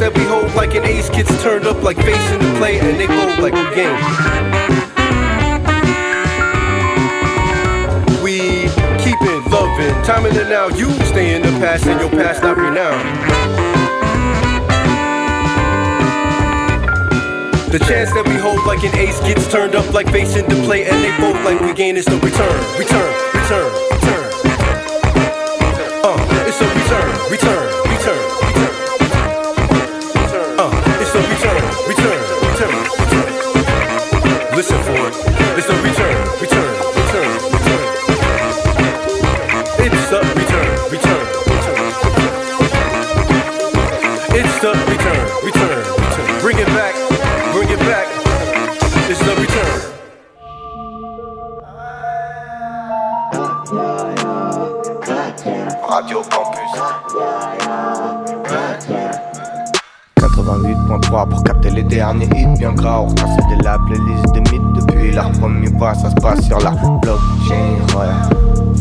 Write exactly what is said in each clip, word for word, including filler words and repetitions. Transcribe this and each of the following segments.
that we hold like an ace gets turned up like face in the play, and they fold like a game. We keep it loving, time in and now. You stay in the past and your past not renowned. The chance that we hold like an ace gets turned up like face in the play, and they fold like we gain is the return, return, return, return. Uh, it's a return, return, return, return. Uh, it's a return, return, return, return. Listen for it. It's a return, return, return, return. It's a return, return, return. It's the return, return, return. Bring it back. Bring it back, it's the return. Radio Campus quatre-vingt-huit virgule trois pour capter les derniers hits bien gras. On retrace de la playlist de mythes depuis leur premier pas. Ça se passe sur la blockchain, ouais.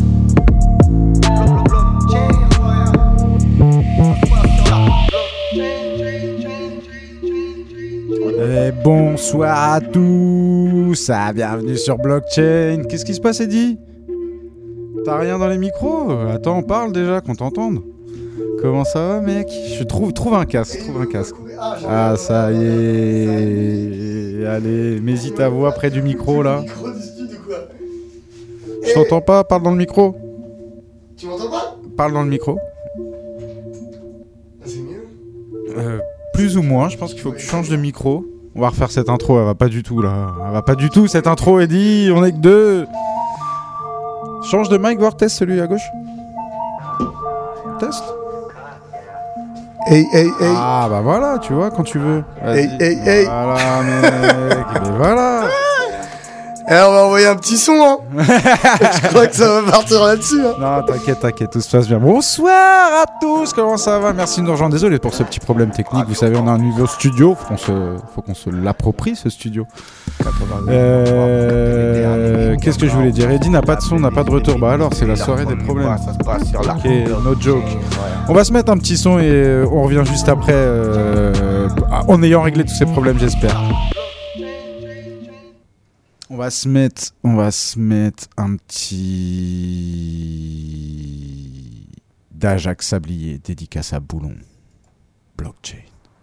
Et bonsoir à tous, ah, bienvenue sur Blockchain. Qu'est-ce qui se passe, Eddy? T'as rien dans les micros? Attends, on parle déjà, qu'on t'entende. Comment ça va, mec? Je trouve, trouve un casque, trouve un casque. Ah, ça y est. Allez, mets-y ta voix près du micro, là. Je t'entends pas, parle dans le micro. Tu m'entends pas? Parle dans le micro. C'est mieux. Euh, plus ou moins, je pense qu'il faut que tu changes de micro. On va refaire cette intro, elle va pas du tout là. Elle va pas du tout cette intro, Eddy, on est que deux. Change de mic, voir test celui à gauche. Test. Hey, hey, hey. Ah bah voilà, tu vois, quand tu veux. Vas-y. Hey, hey, hey. Voilà, mec. Mais voilà. Eh, on va envoyer un petit son, hein. Je crois que ça va partir là-dessus, hein. Non, t'inquiète, t'inquiète, tout se passe bien. Bonsoir à tous, comment ça va? Merci de nous rejoindre. Désolé pour ce petit problème technique. Vous savez, on a un nouveau studio. Faut qu'on se, faut qu'on se l'approprie, ce studio. Euh... Qu'est-ce que je voulais dire? Eddy n'a pas de son, n'a pas de retour. Bah alors, c'est la soirée des problèmes. Ok, no joke. On va se mettre un petit son et on revient juste après, euh, en ayant réglé tous ces problèmes, j'espère. On va se mettre, on va se mettre un petit d'Ajax Sablier, dédicace à Boulon. Blockchain.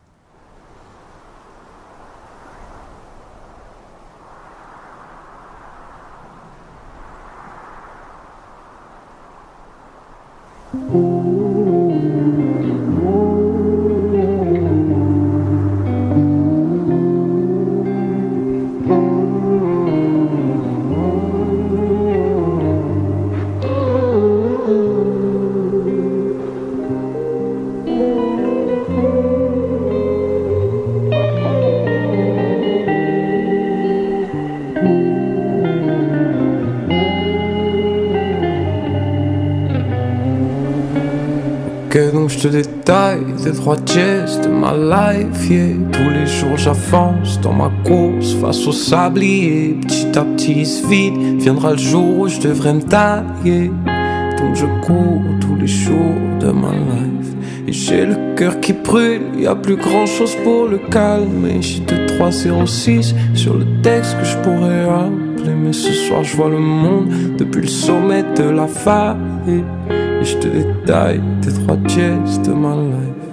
Que donc je te détaille des trois tiers de ma life, yeah. Tous les jours j'avance dans ma course face au sablier. Petit à petit il se vide, viendra le jour où je devrais me tailler. Donc je cours tous les jours de ma life. Et j'ai le cœur qui brûle, y'a plus grand chose pour le calmer. J'ai deux trois zéro six sur le texte que je pourrais appeler. Mais ce soir je vois le monde depuis le sommet de la faille. Et je te détaille tes trois tiers de ma life.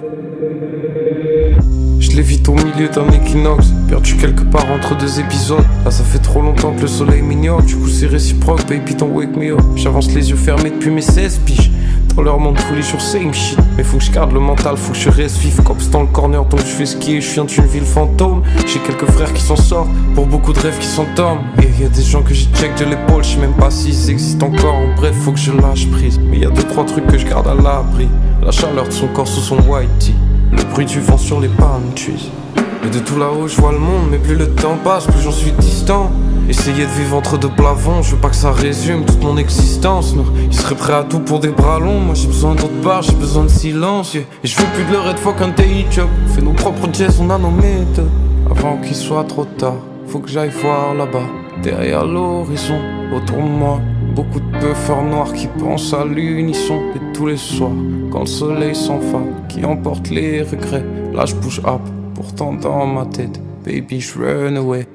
Je l'évite au milieu d'un équinoxe, perdu quelque part entre deux épisodes. Là ça fait trop longtemps que le soleil m'ignore. Du coup c'est réciproque, baby don't wake me up. J'avance les yeux fermés depuis mes seize piges. Dans leur monde tous les jours same shit. Mais faut que je garde le mental, faut que je reste vif. Cops dans le corner donc je fais skier. Je viens d'une ville fantôme. J'ai quelques frères qui s'en sortent, pour beaucoup de rêves qui s'endorment. Et y'a des gens que j'ai check de l'épaule, je sais même pas s'ils existent encore. En bref faut que je lâche prise. Mais y'a deux trois trucs que je garde à l'abri. La chaleur de son corps sous son white tee, le bruit du vent sur les palm trees. Et de tout là-haut je vois le monde, mais plus le temps passe, plus j'en suis distant. Essayer de vivre entre deux plavons, je veux pas que ça résume toute mon existence. Non, il serait prêt à tout pour des bras longs. Moi j'ai besoin d'autre part, j'ai besoin de silence, yeah. Et je veux plus de leur être fuck un day job. Fais nos propres jazz, on a nos méthodes. Avant qu'il soit trop tard, faut que j'aille voir là-bas, derrière l'horizon, autour de moi. beaucoup de buffers noirs qui pensent à l'unisson. Et tous les soirs, quand le soleil s'enfale, qui emporte les regrets. Là je push up, pourtant dans ma tête, baby je run away.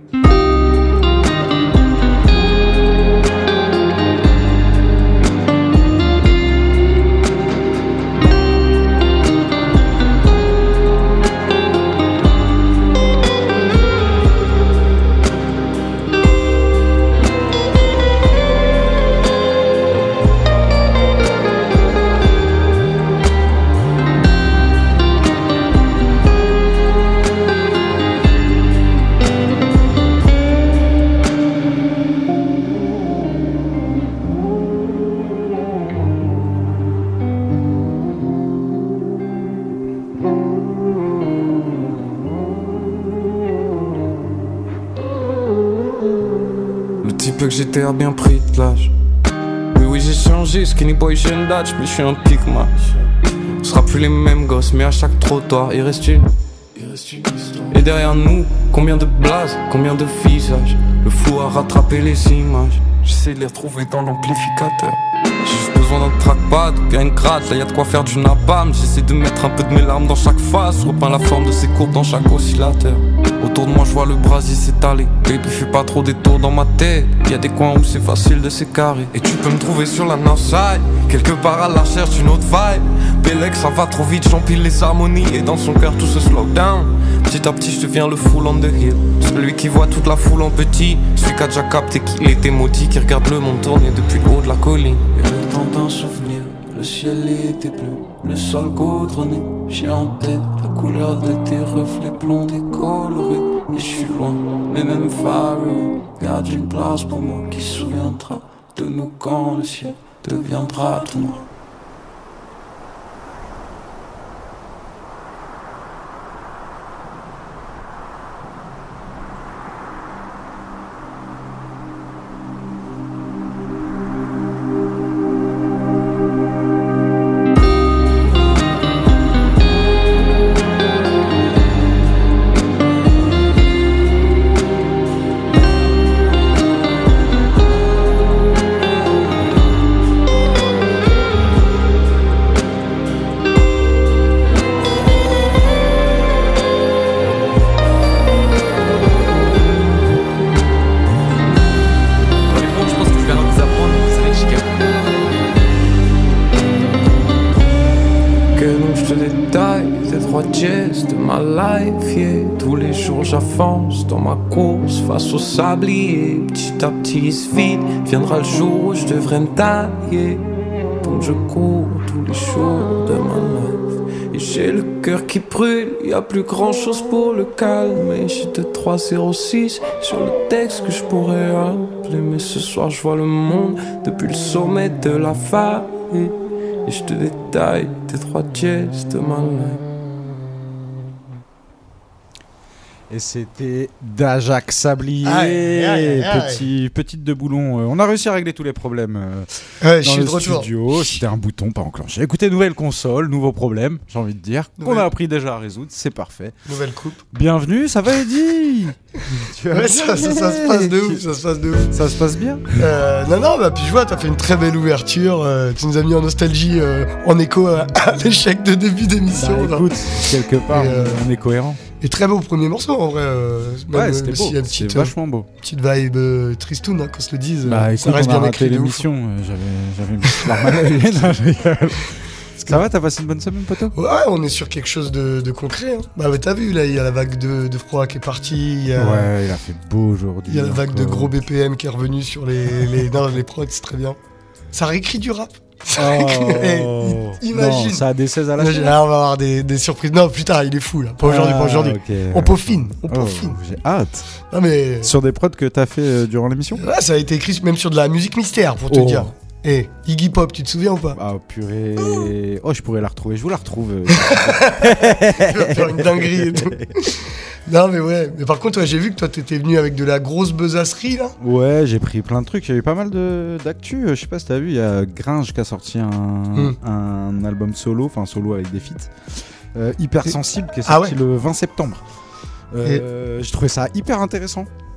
Que j'étais à bien pris de l'âge. Oui oui j'ai changé, skinny boy jeune d'âge, mais je suis un pic match. On sera plus les mêmes gosses, mais à chaque trottoir il reste une, il reste une histoire. Et derrière nous, combien de blazes, combien de visages. Le flou a rattrapé les images. J'essaie de les retrouver dans l'amplificateur. J'ai juste besoin d'un trackpad ou bien une gratte. Là y'a de quoi faire du napalm. J'essaie de mettre un peu de mes larmes dans chaque face. Repeins la forme de ces courbes dans chaque oscillateur. Autour de moi je vois le brasier s'étaler. Baby fais pas trop des tours dans ma tête. Y'a des coins où c'est facile de s'écarrer. Et tu peux me trouver sur la Northside, quelque part à la recherche d'une autre vibe. Bélec ça va trop vite, j'empile les harmonies. Et dans son cœur tout se slow down. Petit à petit je deviens le fool on the hill. Celui qui voit toute la foule en petit. Celui qui a déjà capté qu'il était maudit. Qui regarde le monde tourner depuis le haut de la colline. Et le temps d'un souvenir, le ciel était bleu, le sol gaudronné. J'ai en tête la couleur de tes reflets blonds décolorés. Et je suis loin, mais même far away. Garde une place pour moi qui se souviendra de nous quand le ciel deviendra tout noir. J'avance dans ma course face au sablier. Petit à petit il se vide. Viendra le jour où je devrais me tailler. Donc je cours tous les jours de ma life. Et j'ai le cœur qui brûle. Y'a plus grand chose pour le calmer. J'ai deux trois zéro six sur le texte que je pourrais appeler. Mais ce soir je vois le monde depuis le sommet de la vallée. Et je te détaille tes trois dièses de ma life. Et c'était d'Ajax Sablier, aïe, aïe, aïe. Petit, petite de boulon. Euh, on a réussi à régler tous les problèmes euh, ouais, dans je suis le de retour. studio. C'était un bouton pas enclenché. Écoutez, nouvelle console, nouveau problème, j'ai envie de dire. Nouvelle... On a appris déjà à résoudre, c'est parfait. Nouvelle coupe. Bienvenue, ça va Eddy? Tu ouais, ça, ça, ça se passe de ouf, ça se passe de ouf. Ça se passe bien euh, Non, non, bah puis je vois, t'as fait une très belle ouverture. Euh, tu nous as mis en nostalgie, euh, en écho à, à l'échec de début d'émission. Bah, écoute, quelque part, euh, on est cohérent. Et très beau premier morceau en vrai. Euh, ouais, c'était beau, si c'était vachement beau. Petite vibe euh, tristoun, hein, qu'on se le dise. Bah écoute, ça reste on a bien raté écrit l'émission, euh, j'avais, j'avais mis la main à l'œil. Ça va, t'as passé une bonne semaine, poteau? Ouais, on est sur quelque chose de, de concret. Hein. Bah ouais, t'as vu, là, il y a la vague de, de froid qui est partie. Y a, ouais, il a fait beau aujourd'hui. Il y a la vague encore de gros B P M qui est revenue sur les, les, non, les prods, c'est très bien. Ça réécrit du rap. Oh, imagine. Non, ça a des seize à la chaîne. Là, on va avoir des, des surprises. Non, putain, il est fou là. Pas aujourd'hui, ah, pas aujourd'hui. Okay. On peaufine, on oh, peaufine. J'ai hâte. Non, mais... Sur des prods que t'as fait euh, durant l'émission? Ouais, ça a été écrit même sur de la musique mystère, pour te oh. dire. Eh, hey, Iggy Pop, tu te souviens ou pas? Ah, purée. Oh. oh, je pourrais la retrouver. Je vous la retrouve. Euh... Tu vas faire une dinguerie et tout. Non, mais ouais. Mais par contre, ouais, j'ai vu que toi, t'étais venu avec de la grosse besacerie, là. Ouais, j'ai pris plein de trucs. Il y a eu pas mal de... d'actu. Je sais pas si t'as vu, il y a Gringe qui a sorti un, mm. un album solo, enfin solo avec des feats. Euh, hyper sensible, qui est sorti ah ouais. le vingt septembre. Euh, j'ai trouvé ça hyper intéressant.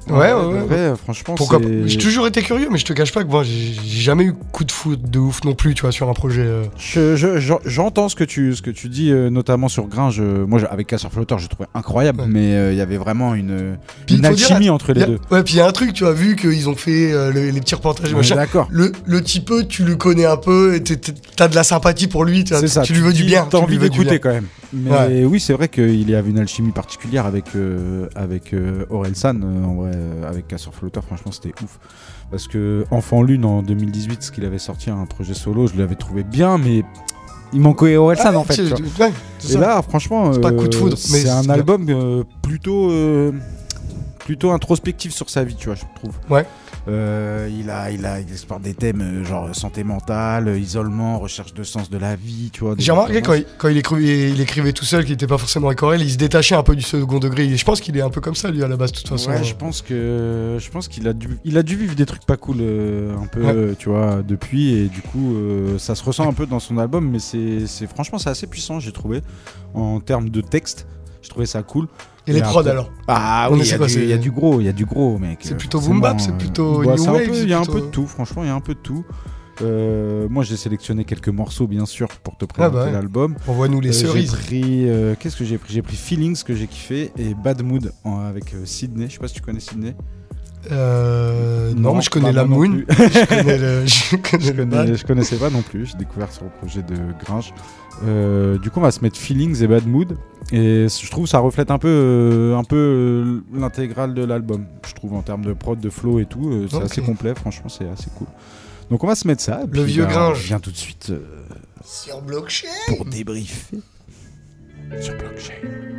Ouais, ouais, ouais. Après, franchement, Pourquoi c'est... pas. J'ai toujours été curieux, mais je te cache pas que moi, j'ai, j'ai jamais eu coup de foot de ouf non plus, tu vois, sur un projet. Euh... Je, je, je, j'entends ce que tu, ce que tu dis, euh, notamment sur Gringe. Euh, moi, avec Casseur Flotteur, j'ai trouvé incroyable, ouais. mais il euh, y avait vraiment une, une alchimie dire, entre les a, deux. Ouais, puis il y a un truc, tu as vu qu'ils ont fait euh, les, les petits reportages. Ouais, machin. D'accord. Le, le type, tu le connais un peu, et t'as de la sympathie pour lui, t'as, c'est ça, tu lui veux du bien. T'as envie d'écouter quand même. Mais ouais. oui, c'est vrai qu'il y avait une alchimie particulière avec, euh, avec euh, Orelsan, euh, en vrai, euh, avec Casseur Flotteur, franchement, c'était ouf. Parce que Enfant Lune, en deux mille dix-huit, ce qu'il avait sorti, un projet solo, je l'avais trouvé bien, mais il manquait Orelsan ah, en fait. Ouais, et ça. Là, franchement, c'est euh, pas coup de foudre, mais c'est un album euh, plutôt, euh, plutôt introspectif sur sa vie, tu vois, je trouve. Ouais. Euh, il, a, il, a, il explore des thèmes euh, genre santé mentale, euh, isolement, recherche de sens de la vie, tu vois. J'ai remarqué quand, il, quand il, écrivait, il écrivait tout seul, qu'il n'était pas forcément avec Aurel, il se détachait un peu du second degré. Et je pense qu'il est un peu comme ça, lui, à la base, de toute façon. Ouais, je pense que je pense qu'il a dû, il a dû vivre des trucs pas cool, euh, un peu, ouais. euh, tu vois, depuis. Et du coup, euh, ça se ressent un peu dans son album, mais c'est, c'est franchement, c'est assez puissant, j'ai trouvé, en termes de texte. Je trouvais ça cool. Et, et les prods alors Ah oui, il y, y a du gros, il y a du gros, mec. C'est plutôt boom bap, c'est plutôt bah, new c'est wave. Il y a plutôt... un peu de tout, franchement, il y a un peu de tout. Euh, moi, j'ai sélectionné quelques morceaux, bien sûr, pour te présenter ah bah ouais. l'album. Envoie-nous les euh, cerises. J'ai pris, euh, qu'est-ce que j'ai pris J'ai pris Feelings, que j'ai kiffé, et Bad Mood en, avec euh, Sydney. Je sais pas si tu connais Sydney. Euh, non, non, mais je connais la Moon. je, connais le, je, connais je, le connais, je connaissais pas non plus. J'ai découvert sur le projet de Gringe. Euh, du coup, on va se mettre Feelings et Bad Mood. Et je trouve que ça reflète un peu, euh, un peu euh, l'intégrale de l'album. Je trouve en termes de prod, de flow et tout, euh, c'est okay. assez complet. Franchement, c'est assez cool. Donc, on va se mettre ça. Le vieux bah, Gringe. Je viens tout de suite euh, sur Blockchain pour débriefer sur Blockchain.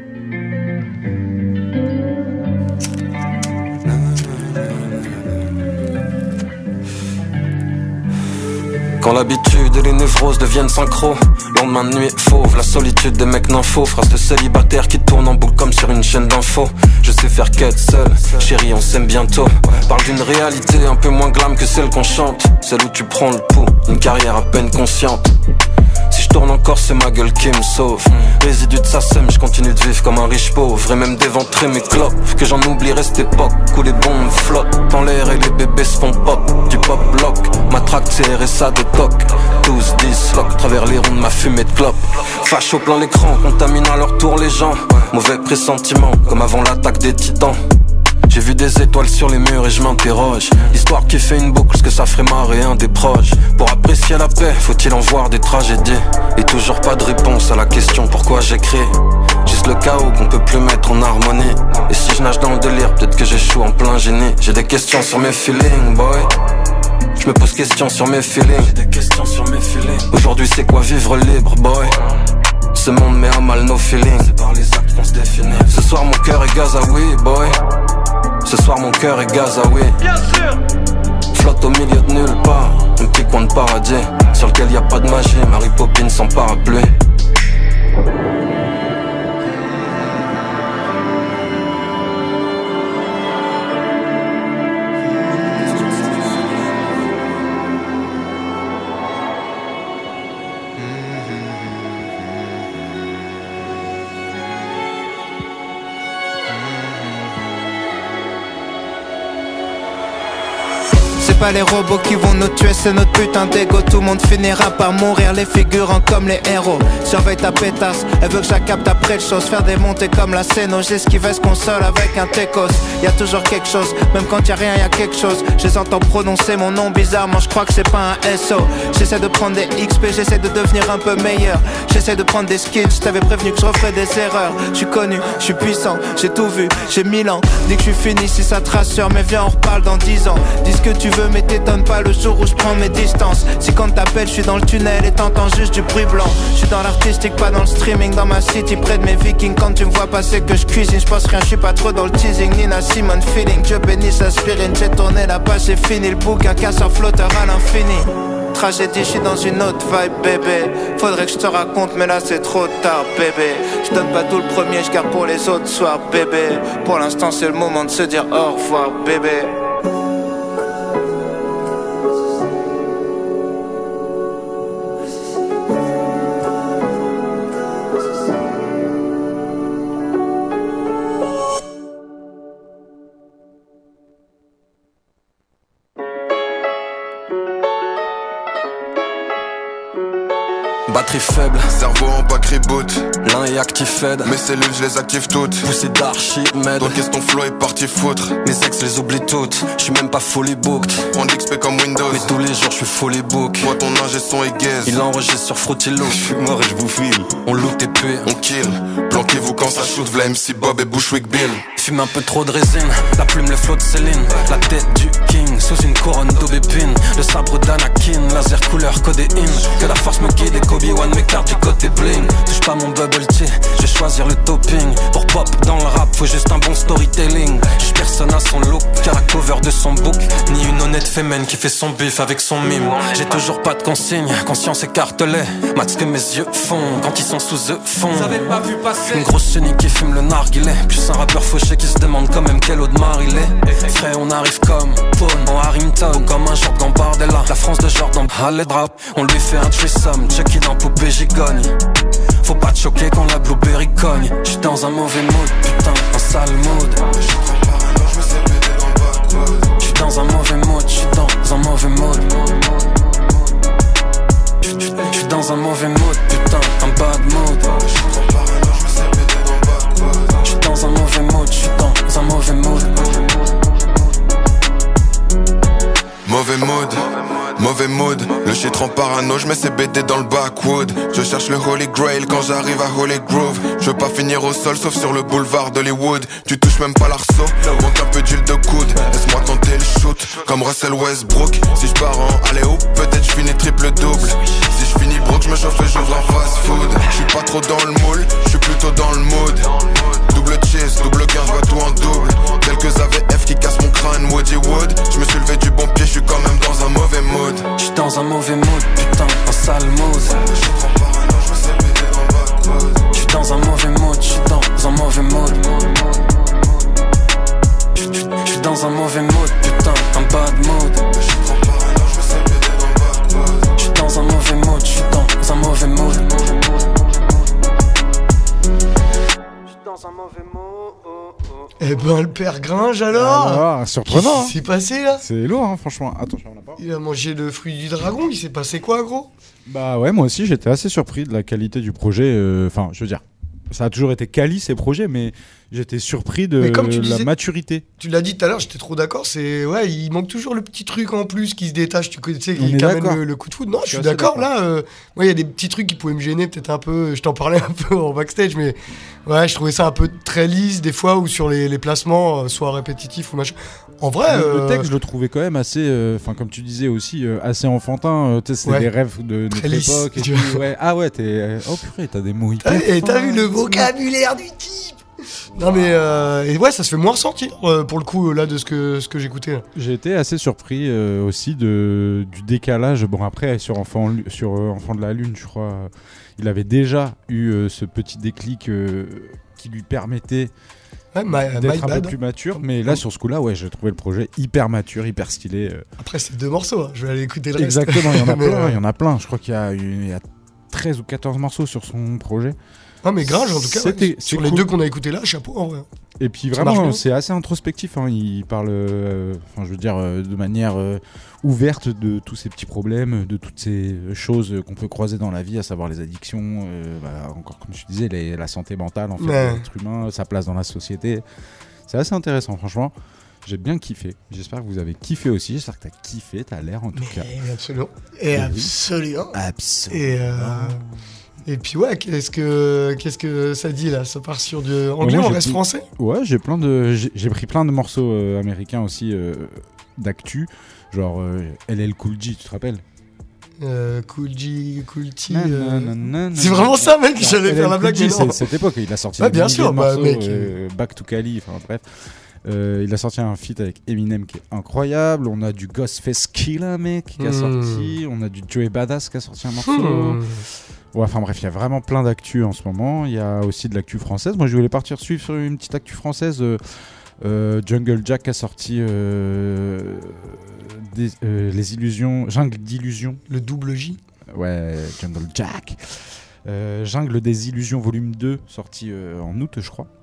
Quand l'habitude et les névroses deviennent synchro, lendemain de nuit fauve, la solitude des mecs nympho, phrase de célibataire qui tourne en boucle comme sur une chaîne d'infos. Je sais faire quête seul, chérie on s'aime bientôt. Parle d'une réalité un peu moins glam que celle qu'on chante, celle où tu prends le pouls, une carrière à peine consciente. Si je tourne encore c'est ma gueule qui me sauve. Résidu de sa sème, je continue de vivre comme un riche pauvre. Et même d'éventrer mes clopes, que j'en oublierai cette époque où les bombes flottent en l'air et les bébés se font pop. Du pop lock, ma traque c'est R S A de toc. Tous disloquent travers les ronds de ma fumée de clope. Facho plein l'écran, contaminant à leur tour les gens. Mauvais pressentiment, comme avant l'attaque des titans. J'ai vu des étoiles sur les murs et je m'interroge. L'histoire qui fait une boucle, ce que ça ferait marrer un des proches. Pour apprécier la paix, faut-il en voir des tragédies? Et toujours pas de réponse à la question pourquoi j'écris. Juste le chaos qu'on peut plus mettre en harmonie. Et si je nage dans le délire, peut-être que j'échoue en plein génie. J'ai des questions sur mes feelings, boy. Je me pose questions sur mes feelings. J'ai des questions sur mes feelings. Aujourd'hui c'est quoi vivre libre, boy? Ce monde met à mal nos feelings. C'est par les actes qu'on se définit. Ce soir mon cœur est Gazaoui, boy. Ce soir mon cœur est Gazaoui. Bien sûr. Flotte au milieu de nulle part, un petit coin de paradis sur lequel y a pas de magie, Mary Poppins sans parapluie. C'est pas les robots qui vont nous tuer, c'est notre putain d'ego. Tout le monde finira par mourir, les figurants comme les héros. Surveille ta pétasse, elle veut que j'accapte après le chose. Faire des montées comme la scéno, j'esquivais ce console avec un Tecos. Y'a toujours quelque chose, même quand y'a rien y'a quelque chose. Je les entends prononcer mon nom bizarrement, je crois que c'est pas un S O. J'essaie de prendre des X P, j'essaie de devenir un peu meilleur. J'essaie de prendre des skills, je t'avais prévenu que je referais des erreurs. Je suis connu, je suis puissant, j'ai tout vu, j'ai mille ans. Dis que je suis fini si ça te rassure, mais viens on reparle dans dix ans. Dis ce que tu veux mais t'étonne pas le jour où je prends mes distances. Si quand t'appelles je suis dans le tunnel et t'entends juste du bruit blanc. Je suis dans l'artistique, pas dans le streaming, dans ma city près de mes vikings. Quand tu me vois passer que je cuisine, je pense rien, je suis pas trop dans le teasing. Nina Simone feeling, Dieu bénisse aspirine. J'ai tourné la page, j'ai fini le bouquin, casseur flotteur à l'infini. Tragédie, je suis dans une autre vibe bébé. Faudrait que je te raconte mais là c'est trop tard bébé. Je donne pas tout le premier, je garde pour les autres soirs bébé. Pour l'instant c'est le moment de se dire au revoir bébé. batterie faible. Cerveau en back reboot. L'un est ActiFed. Mes cellules je les active toutes. Poussé d'Archimède. Donc qu'est-ce ton flow est parti foutre. Mes ex les oublie toutes. J'suis même pas fully booked. Prends d'X P comme Windows. Mais tous les jours j'suis fully book. Toi ton ingé son est gaze. Il enregistre sur Fruity Loop. J'suis mort et j'vous file. On loot et puis on kill. Planquez-vous quand ça shoot. V'là M C Bob et Bushwick Bill. Fume un peu trop de résine. La plume le flot de Céline. La tête du king sous une couronne d'aubépine. Le sabre d'Anakin. Laser couleur codéine. Que la force me guide et Kobe-Wan m'écarte du côté bling. Touche pas mon bubble tea. Je vais choisir le topping. Pour pop dans le rap faut juste un bon storytelling. J'suis personne à son look. Car la cover de son book. Ni une honnête fémène qui fait son bif avec son mime. J'ai toujours pas de consigne. Conscience écartelée. Max que mes yeux font quand ils sont sous eux fond. Vous avez pas vu passer une grosse chenille qui fume le narguilé. Plus un rappeur fauché qui se demande quand même quel Audemars il est. Frère on arrive comme Paul en Harrington. Comme un genre Gambardella. La France de Jordan Allez drap. On lui fait un threesome. Chucky dans poupée gigogne. Faut pas te choquer quand la blueberry cogne. J'suis dans un mauvais mood, putain, un sale mood. J'suis trop parano, j'me sais péter dans le backwood. J'suis dans un mauvais mood, j'suis dans un mauvais mood. J'suis dans un mauvais mood, putain, un bad mood. J'suis trop parano, j'me sais péter dans le backwood. J'suis dans un mauvais mood, j'suis dans un mauvais mood. Mauvais mood, mauvais mood. Le shit rend parano, j'mets ces B D dans le backwood. Je cherche le Holy Grail quand j'arrive à Holy Grove. Je veux pas finir au sol sauf sur le boulevard d'Hollywood. Tu touches même pas l'arceau, monte un peu d'huile de coude. Laisse-moi tenter le shoot, comme Russell Westbrook. Si j'pars en alley-oop, peut-être j'finis triple double. Si j'finis broke, j'me chauffe et j'ouvre un fast food. J'suis pas trop dans le moule, j'suis plutôt dans le mood. Double chase, double gain, j'vois tout en double. Quelques A V F qui cassent mon crâne, Woody Wood. J'me suis levé du bon pied, j'suis quand même dans un mauvais mood. J'suis dans un mauvais mood, putain, un sale mood. J'suis trop parano, j'me sais péter dans le backwood. J'suis dans un mauvais mood, j'suis dans un mauvais mood. J'suis dans un mauvais mood, putain, un bad mood. J'suis trop parano, j'me sais péter dans le backwood. J'suis dans un mauvais mood, j'suis dans un mauvais mood. J'suis dans un mauvais mood. Eh ben le père Gringe alors, Alors, surprenant. Qu'est-ce qui s'est passé là? C'est lourd, hein, franchement. Attention, on a pas. Il a mangé le fruit du dragon, il s'est passé quoi gros? Bah ouais, moi aussi, j'étais assez surpris de la qualité du projet. Enfin, euh, je veux dire, ça a toujours été quali ces projets, mais j'étais surpris de tu la disais, maturité. Tu l'as dit tout à l'heure, j'étais trop d'accord. C'est ouais, il manque toujours le petit truc en plus qui se détache. Tu sais, qui amène le, le coup de foudre. Non, je, je suis d'accord. Là, euh, ouais, il y a des petits trucs qui pouvaient me gêner, peut-être un peu. Je t'en parlais un peu en backstage, mais ouais, je trouvais ça un peu très lisse des fois, ou sur les, les placements, euh, soit répétitifs ou machin. En vrai, le, euh... le texte, je le trouvais quand même assez, enfin, euh, comme tu disais aussi, euh, assez enfantin. Euh, C'était ouais. des rêves de notre lisse, époque. Et puis, ouais. Ah ouais, t'es. Oh purée, t'as des mots hyper. Et t'as vu le vocabulaire du type? Non mais euh, et ouais, ça se fait moins ressentir euh, pour le coup là de ce que ce que j'écoutais. J'ai été assez surpris euh, aussi de du décalage. Bon après sur enfant sur euh, Enfant de la Lune, je crois, euh, il avait déjà eu euh, ce petit déclic euh, qui lui permettait ouais, my, d'être my un bad. peu plus mature. Mais là sur ce coup-là, ouais, j'ai trouvé le projet hyper mature, hyper stylé. Euh. Après c'est deux morceaux, hein. Je vais aller écouter le Exactement, reste. il y en a mais plein, euh... il y en a plein. Je crois qu'il y a, il y a treize ou quatorze morceaux sur son projet. Non mais Gringe en tout cas ouais, sur les cool. deux qu'on a écoutés là, chapeau en vrai. Et puis ça vraiment c'est assez introspectif, hein. Il parle euh, enfin je veux dire euh, de manière euh, ouverte de tous ces petits problèmes, de toutes ces choses qu'on peut croiser dans la vie, à savoir les addictions, euh, bah, encore comme je disais les, la santé mentale en fait, ouais. L'être humain, sa place dans la société. C'est assez intéressant franchement. J'ai bien kiffé. J'espère que vous avez kiffé aussi. J'espère que t'as kiffé, t'as l'air en tout mais cas. Absolument. Et, Et absolument. Absolument. Et euh... Et puis ouais, qu'est-ce que qu'est-ce que ça dit là? Ça part sur du anglais, moi, on reste pris... français? Ouais, j'ai plein de j'ai, j'ai pris plein de morceaux euh, américains aussi euh, d'actu, genre euh, L L Cool J, tu te rappelles? Euh, Cool G, Cool T. Na, euh... na, na, na, c'est vraiment ça, mec. J'allais faire la blague. G, c'est cette époque, il a sorti. Ouais, bien sûr, bah, morceaux, mec. Euh, Back to Cali, enfin bref. Euh, il a sorti un feat avec Eminem qui est incroyable. On a du Ghostface Killah, mec, qui a mmh. sorti. On a du Joey Badass qui a sorti un morceau. Mmh. Ouais, enfin bref, il y a vraiment plein d'actu en ce moment. Il y a aussi de l'actu française. Moi, je voulais partir suivre sur une petite actu française. Euh, euh, Jungle Jack a sorti euh, des, euh, les illusions, Jungle d'illusions. Le double J. Ouais, Jungle Jack. Euh, Jungle des illusions volume deux, sorti euh, en août, je crois.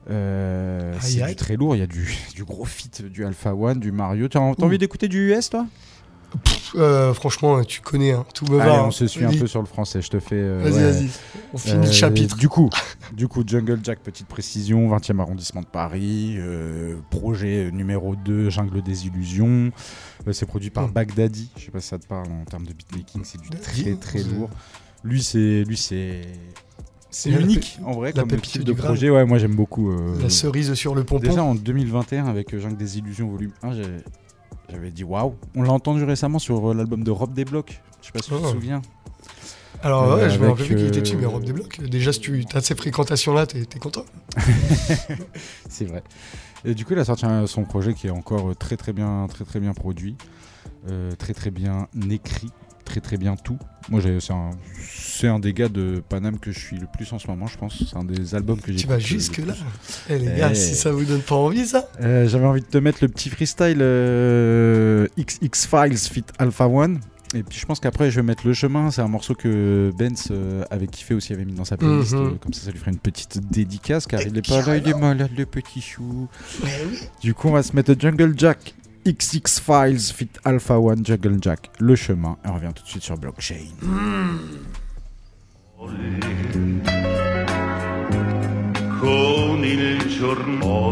Euh, ah, c'est du très lourd. Il y a du, du gros feat, du Alpha One, du Mario. T'as, t'as envie d'écouter du U S, toi? Pff, euh, Franchement, tu connais, hein, tout me va. Allez, hein. on se suit oui. un peu sur le français, je te fais... Euh, vas-y, ouais. vas-y, on finit euh, le chapitre. Du coup, du coup, Jungle Jack, petite précision, vingtième arrondissement de Paris, euh, projet numéro deux, Jungle des Illusions. Euh, c'est produit par mmh. Baghdadi, je sais pas si ça te parle en termes de beatmaking, c'est du très très lourd. Lui, c'est... Lui, c'est... C'est la unique, la en vrai, la comme type de Graal. Projet. Ouais, moi, j'aime beaucoup. Euh, la cerise sur le pompon. Déjà, en deux mille vingt et un, avec Jungle des Illusions volume un, j'ai... j'avais dit waouh. On l'a entendu récemment sur l'album de Rob Desblocs. Je sais pas si oh. tu te souviens. Alors, euh, ouais, je me rappelle plus qu'il était dessus, mais Rob Desblocs. Déjà, si tu as ces fréquentations-là, t'es, t'es content. C'est vrai. Et du coup, il a sorti un, son projet qui est encore très, très bien, très, très bien produit, euh, très, très bien écrit. Très très bien tout. Moi j'ai, c'est, un, c'est un des gars de Paname que je suis le plus en ce moment, je pense. C'est un des albums que j'ai. Tu vas jusque là. Eh les gars, et... si ça vous donne pas envie ça. Euh, j'avais envie de te mettre le petit freestyle euh, X X Files feat Alpha One. Et puis je pense qu'après je vais mettre Le Chemin. C'est un morceau que Benz euh, avait kiffé aussi, avait mis dans sa playlist. Mm-hmm. Euh, comme ça, ça lui ferait une petite dédicace car et il est pas là, il est malade le petit chou. Ouais, oui. Du coup, on va se mettre Jungle Jack. X X Files feat Alpha One, Jungle Jack, Le Chemin. Et on revient tout de suite sur Blockchain. Mm. Con il giorno,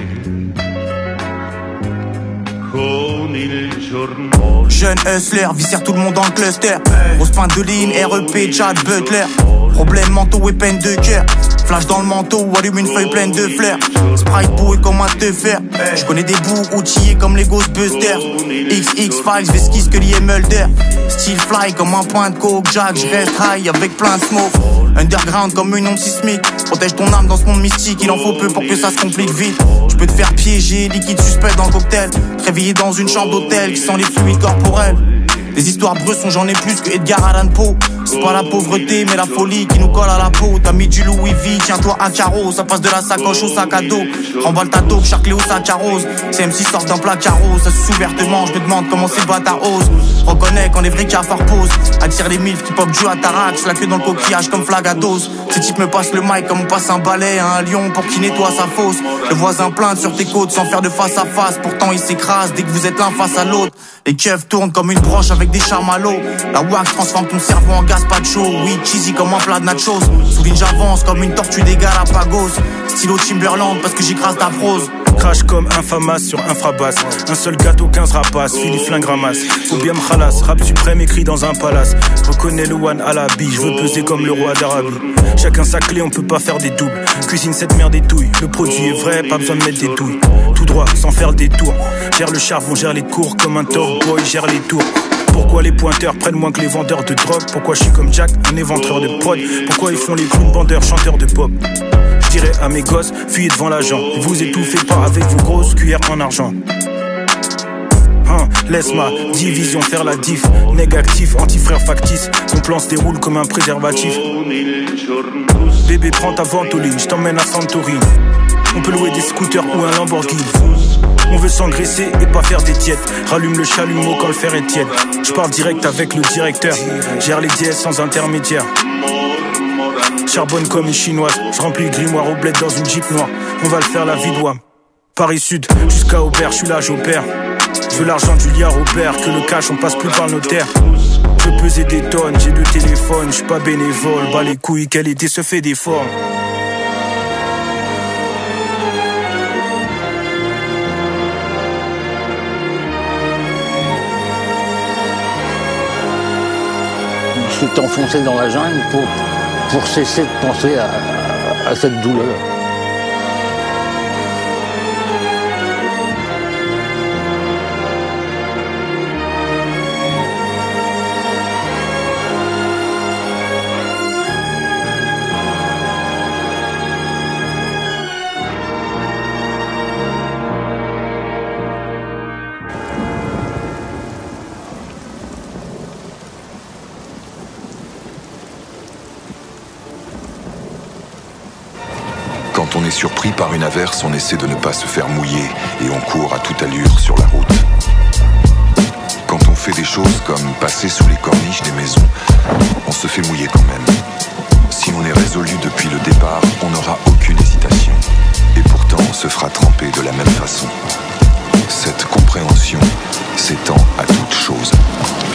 con il giorno. Jeune hustler, viscère tout le monde dans le cluster. Grosse pinte de ligne, R E P, Chad Butler. Problème manteau et peine de cœur. Flash dans le manteau, allume une feuille pleine de fleurs. Sprite boué comme un teuffer. Je connais des boucs outillés comme les Ghostbusters. X X Files, Vesquis, Scully et Mulder. Style fly comme un point de coke. Jack, je reste high avec plein de smoke. Underground comme une onde sismique. Protège ton âme dans ce monde mystique. Il en faut peu pour que ça se complique vite. Je peux te faire piéger, liquide suspect dans le cocktail. Réveillé dans une chambre d'hôtel qui sent les fluides corporels. Des histoires bressons, j'en ai plus que Edgar Allan Poe. C'est pas la pauvreté, mais la folie qui nous colle à la peau. T'as mis du Louis V, tiens-toi à carreau. Ça passe de la sacoche au sac à dos. Remballe ta taupe, charclé au sac à rose. C M six sort d'un placard rose. Ça se ouvertement, je me demande comment ces bâtards osent. Reconnais quand les vrais cafards posent. Attire les milfs qui pop du atarax. La queue dans le coquillage comme flag à dose. Ces types me passent le mic comme on passe un balai à un lion pour qu'il nettoie sa fosse. Le voisin plainte sur tes côtes sans faire de face à face. Pourtant il s'écrase dès que vous êtes l'un face à l'autre. Les keufs tournent comme une broche avec des chamallows. La wax transforme ton cerveau en gazpacho. Oui, cheesy comme un plat de nachos. Souligne j'avance comme une tortue des Galapagos. Stylo Timberland parce que j'écrase ta prose. Crash comme Infamas sur infrabasse. Un seul gâteau, quinze rapaces. Philly flingue ramasse. Faut bien me khalas. Rap suprême écrit dans un palace. Reconnais le one à la bille. Je veux peser comme le roi d'Arabie. Chacun sa clé, on peut pas faire des doubles. Cuisine cette merde des touilles. Le produit est vrai, pas besoin de mettre des touilles. Tout droit, sans faire le détour. Gère le charbon, gère les cours. Comme un top boy, gère les tours. Pourquoi les pointeurs prennent moins que les vendeurs de drogue? Pourquoi je suis comme Jack, un éventreur de prod? Pourquoi ils font les clowns bandeurs, chanteurs de pop? Je dirais à mes gosses, fuyez devant l'agent. Vous étouffez pas avec vos grosses cuillères en argent. Hein, laisse ma division faire la diff. Négatif, anti-frère factice. Mon plan se déroule comme un préservatif. Bébé, prends ta ventoline, je t'emmène à Santorini. On peut louer des scooters ou un Lamborghini. On veut s'engraisser et pas faire des diètes. Rallume le chalumeau quand le fer est tiède. Je pars direct avec le directeur. Gère les dièses sans intermédiaire. Charbonne comme une chinoise. Je remplis le grimoire au bled dans une jeep noire. On va le faire la vie d'Ouam. Paris Sud jusqu'à Aubert, je suis là j'opère. Je veux l'argent du liard Robert. Que le cash on passe plus par le notaire. Je veux peser des tonnes, j'ai deux téléphones. Je suis pas bénévole, bas les couilles, quelle idée se fait d'efforts. Je suis enfoncé dans la jungle pour, pour cesser de penser à, à cette douleur. Quand on est surpris par une averse, on essaie de ne pas se faire mouiller et on court à toute allure sur la route. Quand on fait des choses comme passer sous les corniches des maisons, on se fait mouiller quand même. Si on est résolu depuis le départ, on n'aura aucune hésitation. Et pourtant, on se fera tremper de la même façon. Cette compréhension s'étend à toute chose.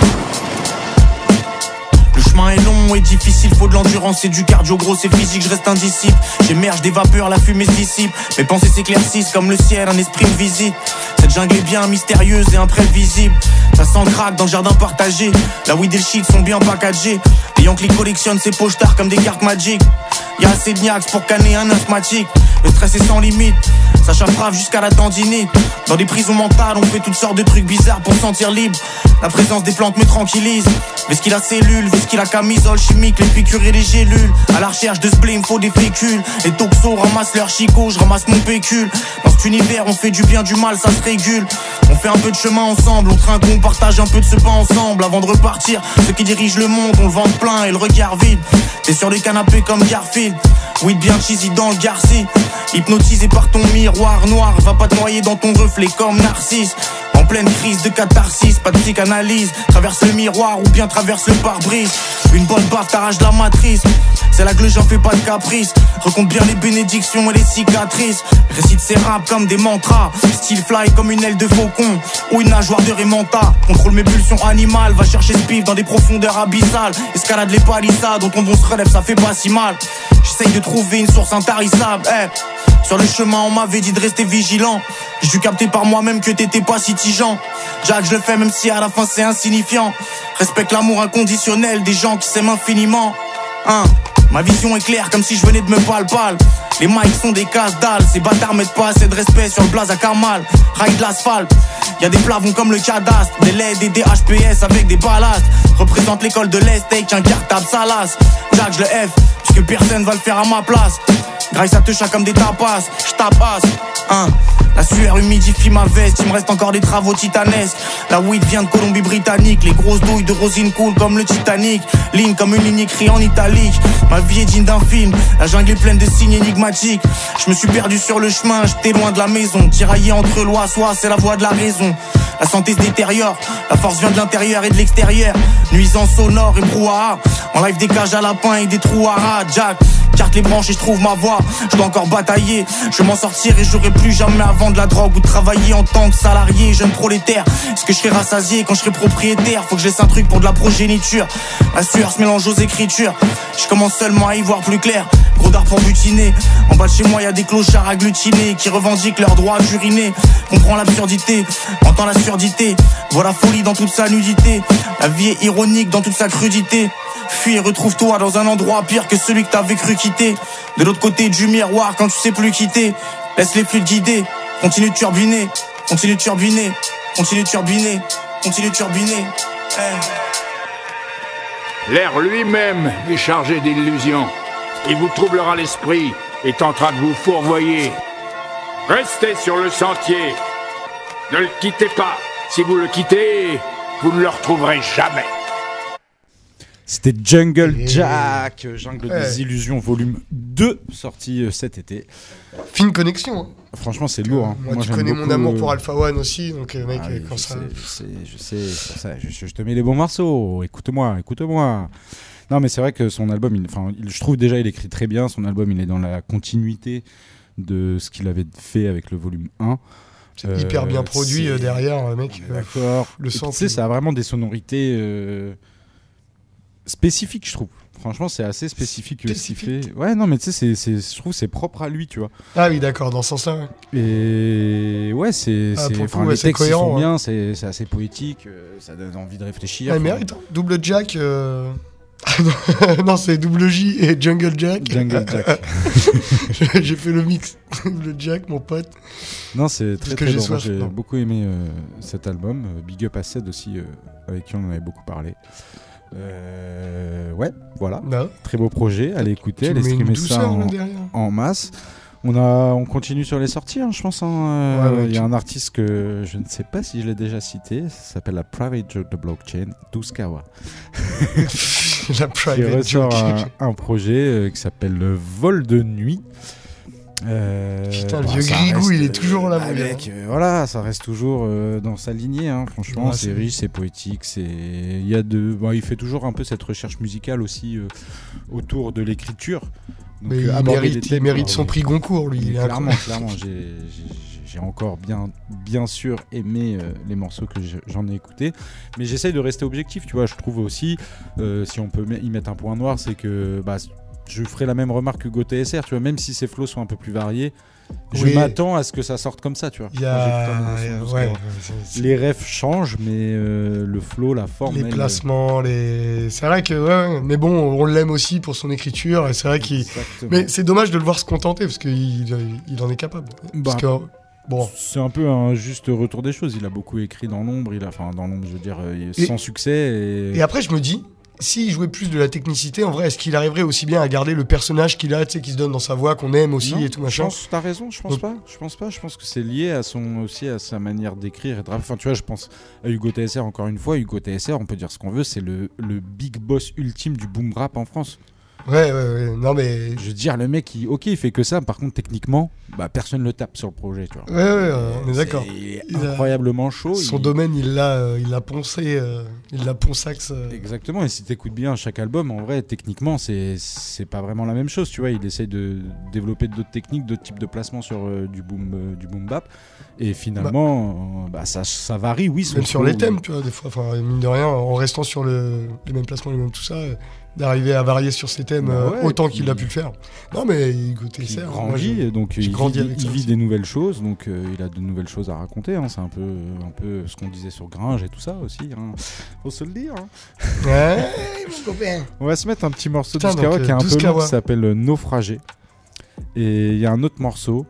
long et difficile, faut de l'endurance et du cardio, gros c'est physique, je reste indisciple. J'émerge des vapeurs, la fumée se dissipe. Mes pensées s'éclaircissent comme le ciel, un esprit me visite. Cette jungle est bien mystérieuse et imprévisible. Ça sent crack dans le jardin partagé. La weed et le shit sont bien packagés. Les Yankees collectionnent ces pochetards comme des cartes Magic. Y'a assez de niax pour canner un asthmatique. Le stress est sans limite, ça chafrave jusqu'à la tendinite. Dans des prisons mentales, on fait toutes sortes de trucs bizarres pour se sentir libre. La présence des plantes me tranquillise. Vesquille la cellule, vesquille la camisole chimique, les piqûres et les gélules. À la recherche de ce blé, il me faut des fécules. Les toxos ramassent leur chicot, je ramasse mon pécule. Dans cet univers, on fait du bien, du mal, ça se régule. On fait un peu de chemin ensemble, on trinque, on partage un peu de ce pain ensemble. Avant de repartir, ceux qui dirigent le monde ont le ventre plein et le regard vide. T'es sur les canapés comme Garfield, weed bien cheesy dans le Garci. Hypnotisé par ton miroir noir, va pas te noyer dans ton reflet comme Narcisse. En pleine crise de catharsis, pas de psychanalyse. Traverse le miroir ou bien traverse le pare-brise. Une bonne baffe t'arrache la matrice. C'est là que le j'en fais pas de caprice. Recompte bien les bénédictions et les cicatrices. Récite ses raps comme des mantras. Style fly comme une aile de faucon ou une nageoire de Raymanta. Contrôle mes pulsions animales, va chercher ce pif dans des profondeurs abyssales. Escalade les palissades, dont ton bon se relève, ça fait pas si mal. J'essaye de trouver une source intarissable, hey. Sur le chemin on m'avait dit de rester vigilant. J'ai dû capter par moi-même que t'étais pas si tigeant. Jack je le fais même si à la fin c'est insignifiant. Respecte l'amour inconditionnel des gens qui s'aiment infiniment, hein. Ma vision est claire comme si je venais de me pal-pal. Les mics sont des casse-dalles. Ces bâtards mettent pas assez de respect sur le blaze à Kamal. Ride l'asphalte, y'a des plavons comme le cadastre. Des L E D et des H P S avec des ballasts. Représente l'école de l'Est avec un cartable salace. Jack je le F, puisque personne va le faire à ma place. Graille ça te chat comme des tapas, j'tapasse, hein. La sueur humidifie ma veste, il me reste encore des travaux titanesques. La weed vient de Colombie-Britannique, les grosses douilles de rosine coulent comme le Titanic. Ligne comme une ligne écrite en italique. Ma vie est digne d'un film, la jungle est pleine de signes énigmatiques. Je me suis perdu sur le chemin, j'étais loin de la maison. Tiraillé entre loi, soit c'est la voie de la raison. La santé se détériore, la force vient de l'intérieur et de l'extérieur. Nuisance sonore et brouhaha. En live des cages à lapins et des trous à rats. Jack, carte les branches et je trouve ma voie. Je dois encore batailler, je vais m'en sortir et j'aurai plus jamais à vendre de la drogue ou de travailler en tant que salarié, jeune prolétaire. Est-ce que je serai rassasié quand je serai propriétaire? Faut que je laisse un truc pour de la progéniture. La sueur se mélange aux écritures. Je commence seulement à y voir plus clair. Gros d'art pour butiner. En bas de chez moi y'a des clochards agglutinés qui revendiquent leur droit d'uriner. Comprends l'absurdité, entends la surdité. Vois la folie dans toute sa nudité. La vie est ironique dans toute sa crudité. Fuis et retrouve-toi dans un endroit pire que celui que t'avais cru quitter. De l'autre côté du miroir quand tu sais plus quitter. Laisse les flux te guider. Continue de turbiner, continue de turbiner, continue de turbiner, continue de turbiner. Hey. L'air lui-même est chargé d'illusions. Il vous troublera l'esprit et tentera de vous fourvoyer. Restez sur le sentier. Ne le quittez pas. Si vous le quittez, vous ne le retrouverez jamais. C'était Jungle Jack, Jungle ouais. des Illusions, volume deux, sorti euh, cet été. Fine connexion. Hein. Franchement, c'est lourd. Hein. Moi, Moi, tu connais mon amour pour Alpha One aussi, donc euh, mec, ah, quand je ça. Sais, je sais, je sais, je, sais je, je te mets les bons morceaux. Écoute-moi, écoute-moi. Non, mais c'est vrai que son album, il, enfin, il, je trouve déjà, il écrit très bien. Son album, il est dans la continuité de ce qu'il avait fait avec le volume un. C'est euh, hyper bien produit euh, derrière, mec. D'accord. Euh, le son. Tu sais, ça a vraiment des sonorités. Euh, spécifique, je trouve. Franchement, c'est assez spécifique, spécifique. Ce qu'il fait. Ouais, non, mais tu sais, c'est, c'est, je trouve que c'est propre à lui, tu vois. Ah oui, d'accord, dans ce sens-là. Ouais. Et ouais, c'est, ah, c'est, coup, enfin, ouais, les c'est textes cohérent, sont ouais. bien, c'est, c'est assez poétique, euh, ça donne envie de réfléchir. Ah, mérite, hein. Double Jack. Euh... non, c'est double J et Jungle Jack. Jungle Jack. J'ai fait le mix. Double Jack, mon pote. Non, c'est très, très bon. Soif, j'ai non. beaucoup aimé euh, cet album. Big Up à Ced aussi, euh, avec qui on en avait beaucoup parlé. Euh, ouais, voilà. Non. Très beau projet. Allez écouter, allez streamer ça en, en masse. On, a, on continue sur les sorties, hein, je pense. Il hein. euh, ouais, ouais, y a un artiste que je ne sais pas si je l'ai déjà cité. Ça s'appelle la Private Joke de Blockchain, Douskawa. La Private Joke. Qui ressort un, un projet euh, qui s'appelle Le Vol de Nuit. Euh, Putain, le vieux Grigou, il est toujours là, avec, euh, voilà, ça reste toujours euh, dans sa lignée. Hein, franchement, ouais, c'est, c'est riche, c'est poétique. C'est, il y a de, bon, il fait toujours un peu cette recherche musicale aussi euh, autour de l'écriture. Donc, mais euh, il mérite, thèmes, il mérite son prix Goncourt, lui. Il clairement, clairement, j'ai, j'ai, j'ai encore bien, bien sûr aimé euh, les morceaux que j'en ai écoutés, mais j'essaye de rester objectif, tu vois. Je trouve aussi, euh, si on peut y mettre un point noir, c'est que bah, je ferai la même remarque que GoTSR, tu vois, même si ses flows sont un peu plus variés. Je oui. m'attends à ce que ça sorte comme ça, tu vois. Y a... son, ouais, c'est, c'est... Les refs changent, mais euh, le flow, la forme... Les elle, placements, les... C'est vrai que... Ouais, mais bon, on l'aime aussi pour son écriture, et c'est vrai qu'il... Exactement. Mais c'est dommage de le voir se contenter, parce qu'il il en est capable. Bah, parce que... Bon. C'est un peu un juste retour des choses. Il a beaucoup écrit dans l'ombre, il a... enfin dans l'ombre, je veux dire, et... sans succès. Et... et après, je me dis... S'il jouait plus de la technicité, en vrai, est-ce qu'il arriverait aussi bien à garder le personnage qu'il a, tu sais, qui se donne dans sa voix, qu'on aime aussi non, et tout machin. Je pense, t'as raison, je pense Donc, pas. Je pense pas. Je pense que c'est lié à son aussi à sa manière d'écrire et de... Enfin, tu vois, je pense à Hugo T S R encore une fois. Hugo T S R, on peut dire ce qu'on veut, c'est le, le big boss ultime du boom rap en France. Ouais, ouais, ouais. Non, mais. Je veux dire, le mec, il, ok, il fait que ça. Par contre, techniquement, bah, personne le tape sur le projet, tu vois. Ouais, ouais, ouais on est d'accord. Il est incroyablement chaud. Son il... domaine, il l'a, euh, il l'a poncé, euh, il l'a ponçax. Euh... Exactement. Et si t'écoutes bien chaque album, en vrai, techniquement, c'est, c'est pas vraiment la même chose, tu vois. Il essaye de développer d'autres techniques, d'autres types de placements sur euh, du boom, euh, du boom bap. Et finalement, bah, euh, bah, ça, ça varie, oui. Même sur les thèmes, tu vois, des fois. Enfin, mine de rien, en restant sur le, les mêmes placements, les mêmes tout ça. Euh, d'arriver à varier sur ses thèmes bah ouais, euh, autant qu'il il... a pu le faire. Non mais il goûtait ça. Il grandit, moi, donc il, vit, il vit des nouvelles choses, donc euh, il a de nouvelles choses à raconter. Hein. C'est un peu, un peu ce qu'on disait sur Gringe et tout ça aussi. Hein. Faut se le dire. Hein. Ouais, mon copain. On va se mettre un petit morceau de Douskawa qui est un peu long, qui s'appelle Naufragé. Et il y a un autre morceau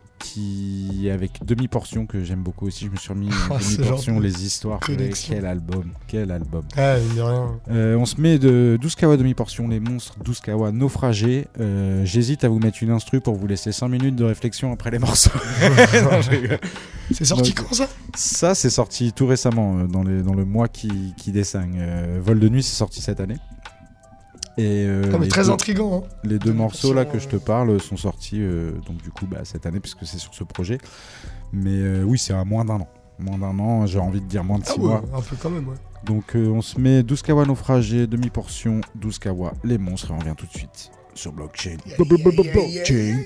qui avec demi-portion que j'aime beaucoup aussi. Je me suis remis oh, demi-portion, les histoires. Quel album, quel album. Ah, il y a rien. Euh, on se met de Douskawa demi-portion, les monstres Douskawa naufragés. Euh, j'hésite à vous mettre une instru pour vous laisser cinq minutes de réflexion après les morceaux. Non, c'est sorti Donc, quand ça Ça, c'est sorti tout récemment, euh, dans, les, dans le mois qui, qui désangue. Euh, Vol de nuit, c'est sorti cette année. Et euh, ah mais très deux, intriguant. Hein. Les deux morceaux là que je te parle sont sortis euh, donc du coup bah, cette année puisque c'est sur ce projet. Mais euh, oui, c'est à moins d'un an. Moins d'un an, j'ai envie de dire moins de six ah ouais, mois. Un peu quand même, ouais. Donc euh, on se met Douskawa naufragé, demi-portion, Douskawa les monstres et on revient tout de suite sur Blockchain. Yeah, yeah, yeah, Blockchain. Yeah, yeah.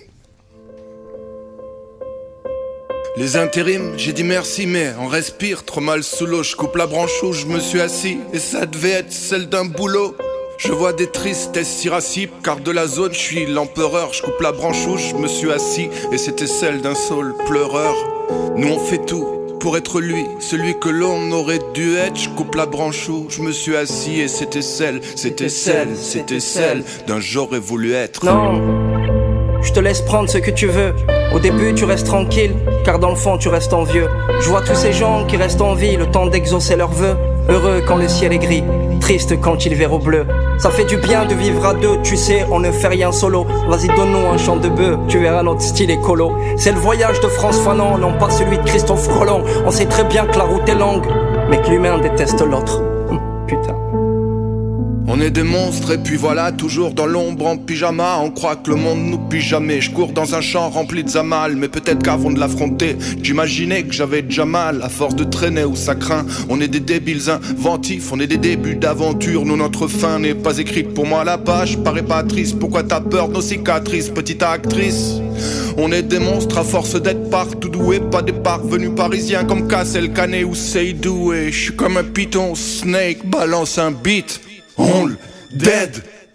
Les intérims, j'ai dit merci mais on respire trop mal sous l'eau. Je coupe la branche où je me suis assis et ça devait être celle d'un boulot. Je vois des tristesses irascibles, car de la zone, je suis l'empereur. Je coupe la branche où je me suis assis, et c'était celle d'un saule pleureur. Nous on fait tout pour être lui, celui que l'on aurait dû être. Je coupe la branche où je me suis assis, et c'était celle, c'était celle, c'était celle d'un j'aurais voulu être. Non, je te laisse prendre ce que tu veux. Au début tu restes tranquille, car dans le fond tu restes envieux. Je vois tous ces gens qui restent en vie, le temps d'exaucer leurs vœux. Heureux quand le ciel est gris, triste quand il verra au bleu. Ça fait du bien de vivre à deux, tu sais, on ne fait rien solo. Vas-y donne-nous un chant de bœuf, tu verras notre style écolo. C'est le voyage de France Fanon, non pas celui de Christophe Colomb. On sait très bien que la route est longue, mais que l'humain déteste l'autre. Hum, putain. On est des monstres et puis voilà, toujours dans l'ombre en pyjama. On croit que le monde nous pige jamais. Je cours dans un champ rempli de zamal, mais peut-être qu'avant de l'affronter, j'imaginais que j'avais déjà mal. À force de traîner où ça craint, on est des débiles inventifs. On est des débuts d'aventure, nous notre fin n'est pas écrite. Pour moi la page paraît pas triste. Pourquoi t'as peur de nos cicatrices, petite actrice? On est des monstres à force d'être partout doués, pas des parvenus parisiens comme Cassel, Canet ou Seydou. Et je suis comme un python, Snake balance un beat. On le dead.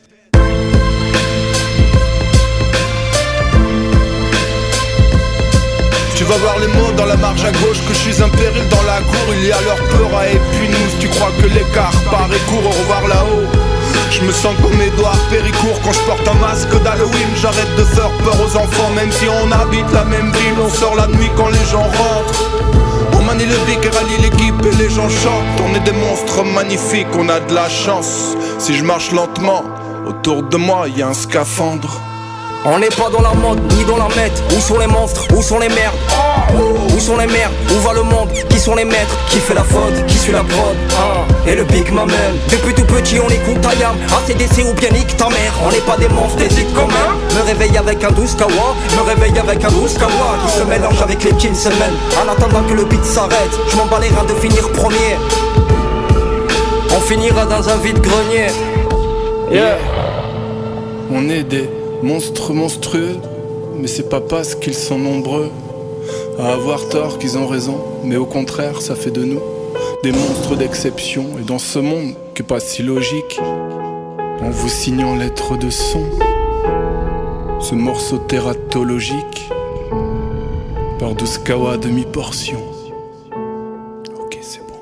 Tu vas voir les mots dans la marge à gauche, que je suis un péril dans la cour. Il y a leur peur à Épinous. Tu crois que l'écart paraît court, au revoir là-haut. Je me sens comme Édouard Péricourt quand je porte un masque d'Halloween. J'arrête de faire peur aux enfants, même si on habite la même ville. On sort la nuit quand les gens rentrent. On manie le bic et rallie l'équipe et les gens chantent. On est des monstres magnifiques, on a de la chance. Si je marche lentement, autour de moi y a un scaphandre. On n'est pas dans la mode, ni dans la mette. Où sont les monstres, où sont les merdes? Où sont les merdes, où va le monde? Qui sont les maîtres, qui fait la faute, qui suit la prod? Et le big m'amène. Depuis tout petit on écoute Ayam, A C D C ou bien nique ta mère. On n'est pas des monstres, hésite quand même. Me réveille avec un Douskawa, me réveille avec un Douskawa qui se mélange avec les petites semaines. En attendant que le beat s'arrête, je m'en bats les reins de finir premier. On finira dans un vide-grenier. Yeah. On est des monstres monstrueux, mais c'est pas parce qu'ils sont nombreux À avoir tort qu'ils ont raison, mais au contraire ça fait de nous des monstres d'exception. Et dans ce monde qui est pas si logique, en vous signant lettres de son, ce morceau tératologique par douze kawa demi-portion. Ok, c'est bon.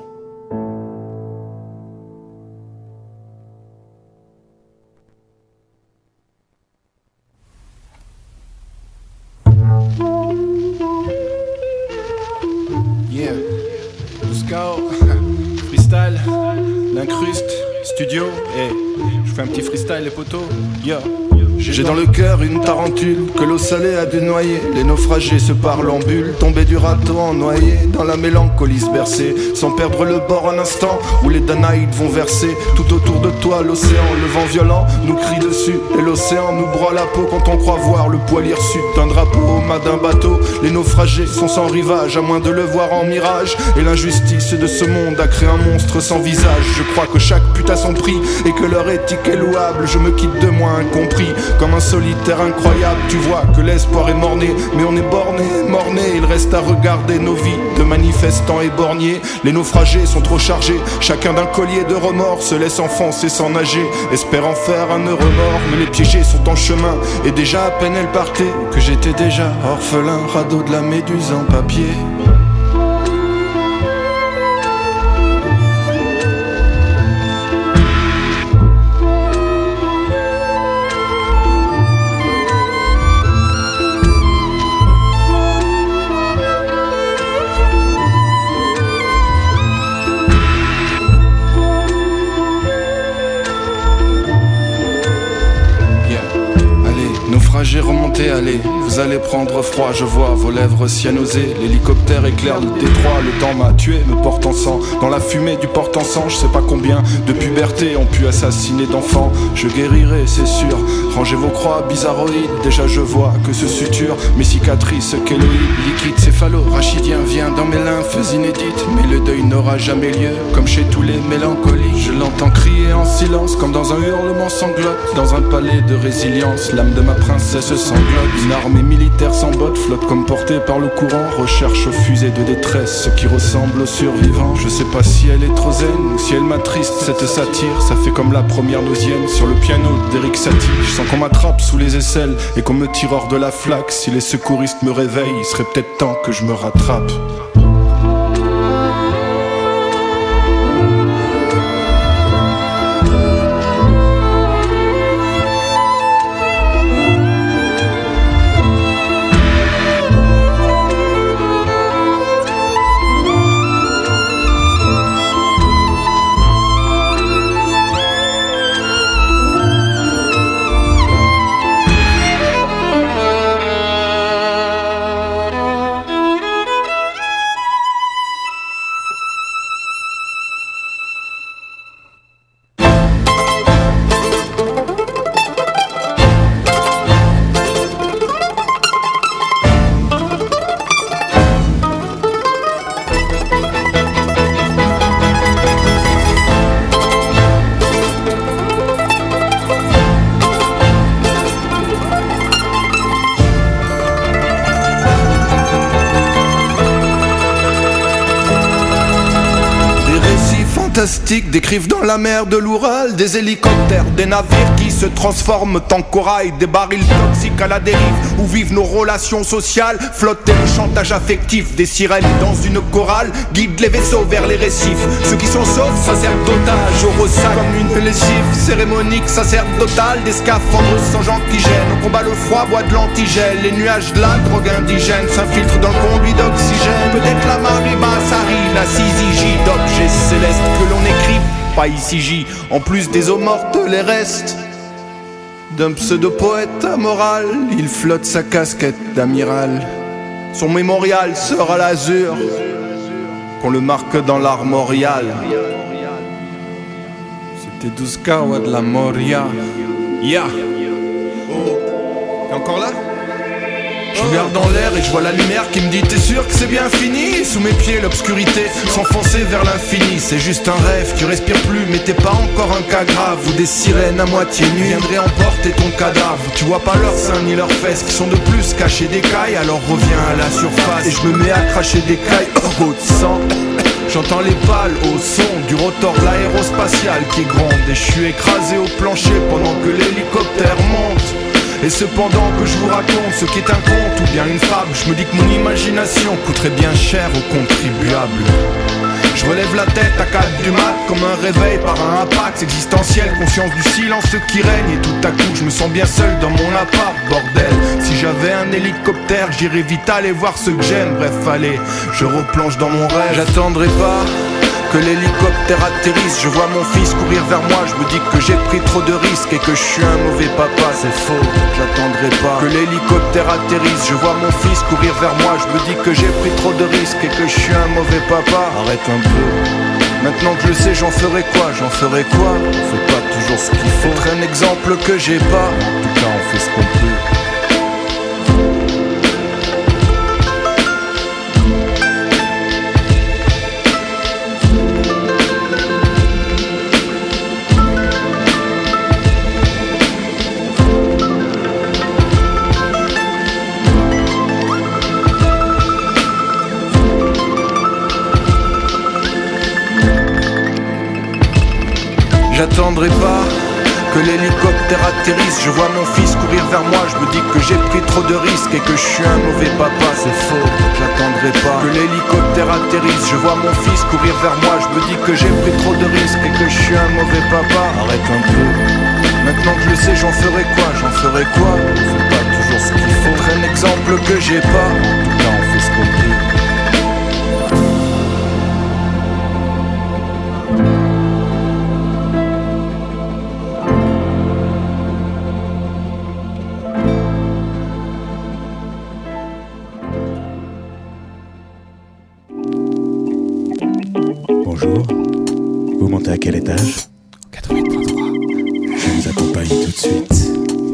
Yeah, douze kawa, freestyle, l'incruste, studio, et je fais un petit freestyle les potos, yeah. J'ai dans le cœur une tarentule que l'eau salée a dû noyer. Les naufragés se parlent en bulle, tombés du râteau en noyé, dans la mélancolie se bercer, sans perdre le bord un instant où les Danaïdes vont verser. Tout autour de toi l'océan, le vent violent nous crie dessus, et l'océan nous broie la peau quand on croit voir le poil hirsute d'un drapeau au mât d'un bateau. Les naufragés sont sans rivage, à moins de le voir en mirage, et l'injustice de ce monde a créé un monstre sans visage. Je crois que chaque pute a son prix, et que leur éthique est louable. Je me quitte de moi incompris, comme un solitaire incroyable. Tu vois que l'espoir est mort-né, mais on est borné, mort-né. Il reste à regarder nos vies de manifestants éborgnés. Les naufragés sont trop chargés, chacun d'un collier de remords, se laisse enfoncer sans nager, espérant faire un heureux mort. Mais les piégés sont en chemin, et déjà à peine elle partait que j'étais déjà orphelin, radeau de la méduse en papier. J'ai remonté, allez, vous allez prendre froid, je vois vos lèvres cyanosées. L'hélicoptère éclaire le détroit, le temps m'a tué, me porte en sang. Dans la fumée du porte-en-sang, je sais pas combien de pubertés ont pu assassiner d'enfants. Je guérirai, c'est sûr, rangez vos croix bizarroïdes. Déjà je vois que ce suture mes cicatrices kéloïdes. Liquide céphalo-rachidien vient dans mes lymphes inédites, mais le deuil n'aura jamais lieu, comme chez tous les mélancoliques. Je l'entends crier en silence, comme dans un hurlement sanglote, dans un palais de résilience, l'âme de ma princesse se sanglote. Une armée militaire sans bottes flotte comme portée par le courant, recherche aux fusées de détresse ce qui ressemble aux survivants. Je sais pas si elle est trop zen ou si elle m'attriste, cette satire. Ça fait comme la première nausienne sur le piano d'Eric Satie. Je sens qu'on m'attrape sous les aisselles et qu'on me tire hors de la flaque. Si les secouristes me réveillent, il serait peut-être temps que je me rattrape. Décrivent dans la mer de l'Oural des hélicoptères, des navires qui se transforment en corail, des barils toxiques à la dérive où vivent nos relations sociales, flotter le chantage affectif des sirènes dans une chorale, guident les vaisseaux vers les récifs. Ceux qui sont saufs ça sert d'otage au ressac comme une lessive cérémonique sacerdotale, des scaphandres sans antigène. On combat le froid, boit de l'antigel, les nuages de la drogue indigène s'infiltrent dans le conduit d'oxygène. Peut-être la marée basse arrive, la syzygie d'objets célestes que l'on écrit, pas ici J, en plus des eaux mortes, les restes d'un pseudo-poète amoral. Il flotte sa casquette d'amiral, son mémorial sera l'azur, qu'on le marque dans l'armorial. C'était douze kawa de la Moria. Ya yeah. T'es encore là? Je regarde dans l'air et je vois la lumière qui me dit t'es sûr que c'est bien fini. Et sous mes pieds l'obscurité s'enfoncer vers l'infini. C'est juste un rêve, tu respires plus mais t'es pas encore un cas grave. Ou des sirènes à moitié nues viendraient emporter ton cadavre. Tu vois pas leurs seins ni leurs fesses qui sont de plus cachés d'écailles. Alors reviens à la surface et je me mets à cracher des cailles au de sang. J'entends les pales au son du rotor de l'aérospatiale qui gronde. Et je suis écrasé au plancher pendant que l'hélicoptère monte. Et cependant que je vous raconte ce qui est un conte ou bien une fable, je me dis que mon imagination coûterait bien cher aux contribuables. Je relève la tête à quatre du mat comme un réveil par un impact existentiel. Conscience du silence qui règne et tout à coup je me sens bien seul dans mon appart. Bordel, si j'avais un hélicoptère j'irais vite aller voir ceux que j'aime. Bref allez, je replonge dans mon rêve. J'attendrai pas que l'hélicoptère atterrisse. Je vois mon fils courir vers moi. Je me dis que j'ai pris trop de risques et que je suis un mauvais papa. C'est faux, j'attendrai pas que l'hélicoptère atterrisse. Je vois mon fils courir vers moi. Je me dis que j'ai pris trop de risques et que je suis un mauvais papa. Arrête un peu. Maintenant que je sais, j'en ferai quoi? J'en ferai quoi? On fait pas toujours ce qu'il faut. Être un exemple que j'ai pas. En tout cas on fait ce qu'on peut. J'attendrai pas que l'hélicoptère atterrisse. Je vois mon fils courir vers moi. Je me dis que j'ai pris trop de risques et que je suis un mauvais papa. C'est faux, j'attendrai pas que l'hélicoptère atterrisse. Je vois mon fils courir vers moi. Je me dis que j'ai pris trop de risques et que je suis un mauvais papa. Arrête un peu. Maintenant que je le sais, j'en ferai quoi? J'en ferai quoi? On fait pas toujours ce qu'il faut. Être un exemple que j'ai pas. En tout cas on fait ce qu'on peut. Bonjour, vous montez à quel étage? quatre-vingt-huit point trois. Je vous accompagne tout de suite.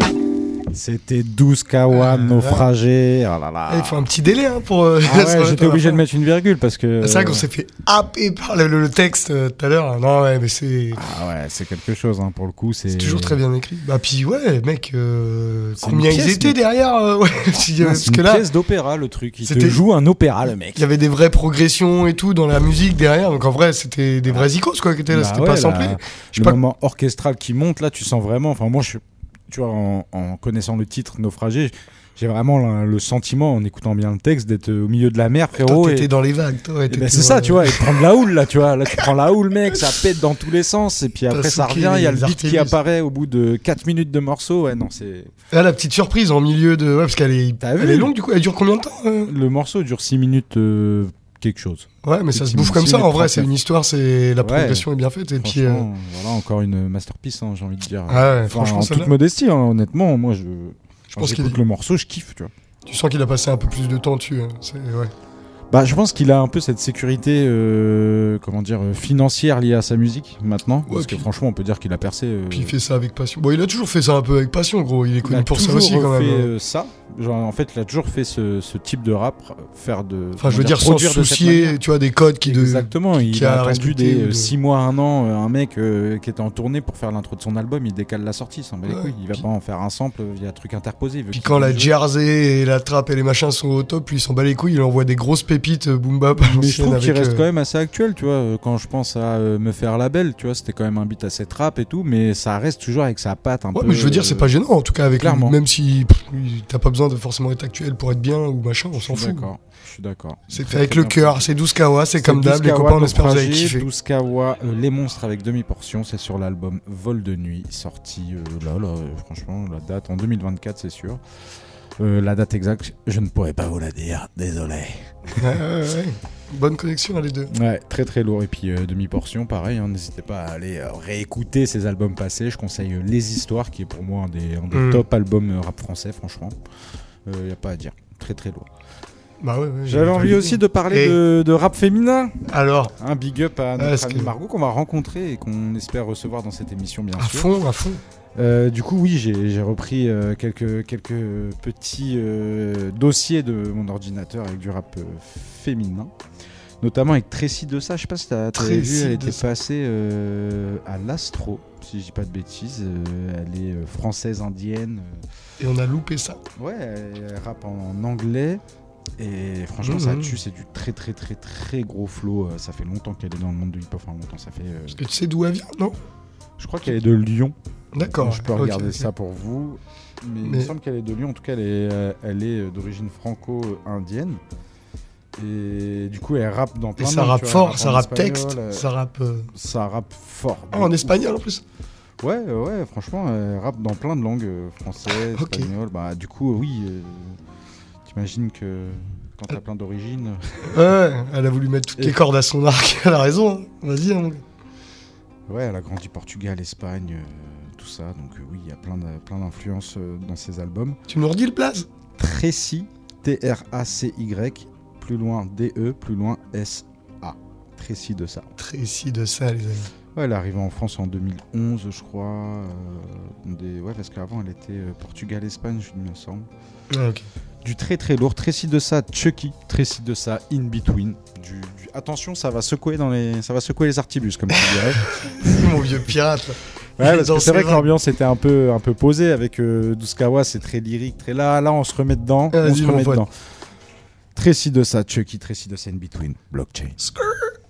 C'était douze Kawa, euh, naufragé. Oh là là. Il faut un petit délai hein, pour. Euh, ah ouais, j'étais obligé de mettre une virgule parce que. C'est vrai qu'on s'est fait happer par le, le, le texte euh, tout à l'heure. Non, ouais, mais c'est. Ah ouais, c'est quelque chose hein, pour le coup. C'est... c'est toujours très bien écrit. Bah, puis ouais, mec, euh, combien ils étaient mais... derrière euh, ouais, si, non, C'est une là, pièce d'opéra le truc. Il c'était... te joue un opéra le mec. Il y avait des vraies progressions et tout dans la musique derrière. Donc en vrai, c'était des vrais icônes quoi qui étaient là. Bah c'était ouais, pas samplé. La... Le pas... moment orchestral qui monte là, tu sens vraiment. Enfin, moi je suis. Tu vois, en, en connaissant le titre Naufragé, j'ai vraiment le, le sentiment, en écoutant bien le texte, d'être au milieu de la mer, frérot. Toi, t'étais et, dans les vagues, toi. Et ben c'est ça, tu vois, et de prendre la houle, là, tu vois. Là, tu prends la houle, mec, ça pète dans tous les sens, et puis après, T'as ça revient, il y a le beat qui apparaît au bout de quatre minutes de morceau. Ouais, non, c'est. Ah, la petite surprise en milieu de. Ouais, parce qu'elle est, elle est longue, du coup, elle dure combien de temps euh... Le morceau dure six minutes. Euh... quelque chose. Ouais, mais ça se bouffe comme ça. En vrai, c'est une histoire, c'est la progression ouais. est bien faite. Et puis, euh... voilà, encore une masterpiece, hein, j'ai envie de dire. Ah ouais, enfin, franchement, en toute modestie, hein, honnêtement, moi, je, je pense qu'il le morceau, je kiffe, tu vois. Tu sens qu'il a passé un peu plus de temps dessus. Hein. C'est... Ouais. Bah, je pense qu'il a un peu cette sécurité, euh, comment dire, financière liée à sa musique maintenant, ouais, parce puis... que franchement, on peut dire qu'il a percé. Euh... Puis il fait ça avec passion. Bon, il a toujours fait ça un peu avec passion, gros. Il est connu il pour ça aussi, quand même. Il a toujours fait ça. Genre, en fait, il a toujours fait ce, ce type de rap, faire de. Enfin, je veux dire, sans soucier, tu vois, des codes qui. Exactement. De... Il qui a attendu des six de... mois, un an, un mec euh, qui était en tournée pour faire l'intro de son album, il décale la sortie. Ça ouais, couilles. Il va puis... pas en faire un sample. Il y a un truc interposé. Puis quand la Jersey et la trap et les machins sont au top, lui il s'en bat les couilles. Il envoie des grosses pépites boom bap. Mais je trouve qu'il reste euh... quand même assez actuel, tu vois. Quand je pense à euh, Me Faire la Belle, tu vois, c'était quand même un beat assez trap et tout, mais ça reste toujours avec sa patte un ouais, peu. Mais je veux dire, c'est pas gênant en tout cas avec lui, même si pff, t'as pas besoin de forcément être actuel pour être bien ou machin, on s'en fout. D'accord, je suis d'accord. C'est fait avec le cœur, c'est douze Kawa, c'est, c'est comme d'hab, les copains, on espère que vous avez kiffé. douze Kawa, euh, Les Monstres avec demi-portion, c'est sur l'album Vol de Nuit, sorti euh, là, là, euh, franchement, la date en deux mille vingt-quatre, c'est sûr. Euh, la date exacte, je ne pourrais pas vous la dire, désolé. Ouais, ouais, ouais. Bonne connexion les deux. Ouais, très très lourd. Et puis euh, demi-portion, pareil, hein, n'hésitez pas à aller euh, réécouter ces albums passés. Je conseille euh, Les Histoires, qui est pour moi un des, un des mmh. top albums euh, rap français, franchement. Il euh, n'y a pas à dire, très très lourd. Bah ouais, ouais, J'avais envie aussi de parler et... de, de rap féminin. Alors un big up à notre ah, amie que... Margot qu'on va rencontrer et qu'on espère recevoir dans cette émission, bien à sûr. À fond, à fond. Euh, du coup, oui, j'ai, j'ai repris euh, quelques, quelques petits euh, dossiers de mon ordinateur avec du rap euh, féminin, notamment avec Tracy Dessa. Je sais pas si t'as, t'as vu, elle était passée euh, à l'Astro, si je dis pas de bêtises. Euh, elle est euh, française indienne. Et on a loupé ça. Ouais, elle, elle rappe en, en anglais. Et franchement, mmh, ça tue, c'est du très très très très gros flow. Ça fait longtemps qu'elle est dans le monde du hip-hop. Enfin, longtemps, ça fait. Euh... Parce que tu sais d'où elle vient, non ? Je crois qu'elle est de Lyon. D'accord. Donc, je peux regarder okay, okay. ça pour vous. Mais, mais... il me semble qu'elle est de Lyon. En tout cas, elle est, elle est d'origine franco-indienne. Et du coup, elle rappe dans plein de langues. Ça rappe fort, ça rappe texte, euh... ça rappe. Euh... Ça rappe fort. Ah, en espagnol en plus. Ouais, ouais, franchement, elle rappe dans plein de langues, euh, français, okay. espagnol. Bah, du coup, oui. Euh... T'imagines que quand t'as plein d'origines. Ouais, elle a voulu mettre toutes et... les cordes à son arc. Elle a raison. Hein. Vas-y, hein, mon gars. Ouais, elle a grandi Portugal, Espagne, euh, tout ça. Donc euh, oui, il y a plein, de, plein d'influences euh, dans ses albums. Tu me redis le blaze ? Tracy, T R A C Y, plus loin D E, plus loin S A. Tracy Dessa. Tracy Dessa, les amis. Ouais, elle est arrivée en France en deux mille onze, je crois. Euh, des... Ouais, parce qu'avant, elle était euh, Portugal-Espagne, il me semble. Ah, ok. Du très très lourd. Tracy Dessa, Chucky. Tracy Dessa, In Between. Du, du... Attention, ça va secouer dans les, ça va secouer les artibus, comme tu dirais. Mon vieux pirate. Là. Ouais, parce que c'est vrai que l'ambiance était un peu, un peu posée avec euh, Douskawa, c'est très lyrique, très là, là, on se remet dedans. Ah, on se remet dedans. Tracy Dessa, Chucky, Tracy Dessa, In Between, Blockchain. Skrrr.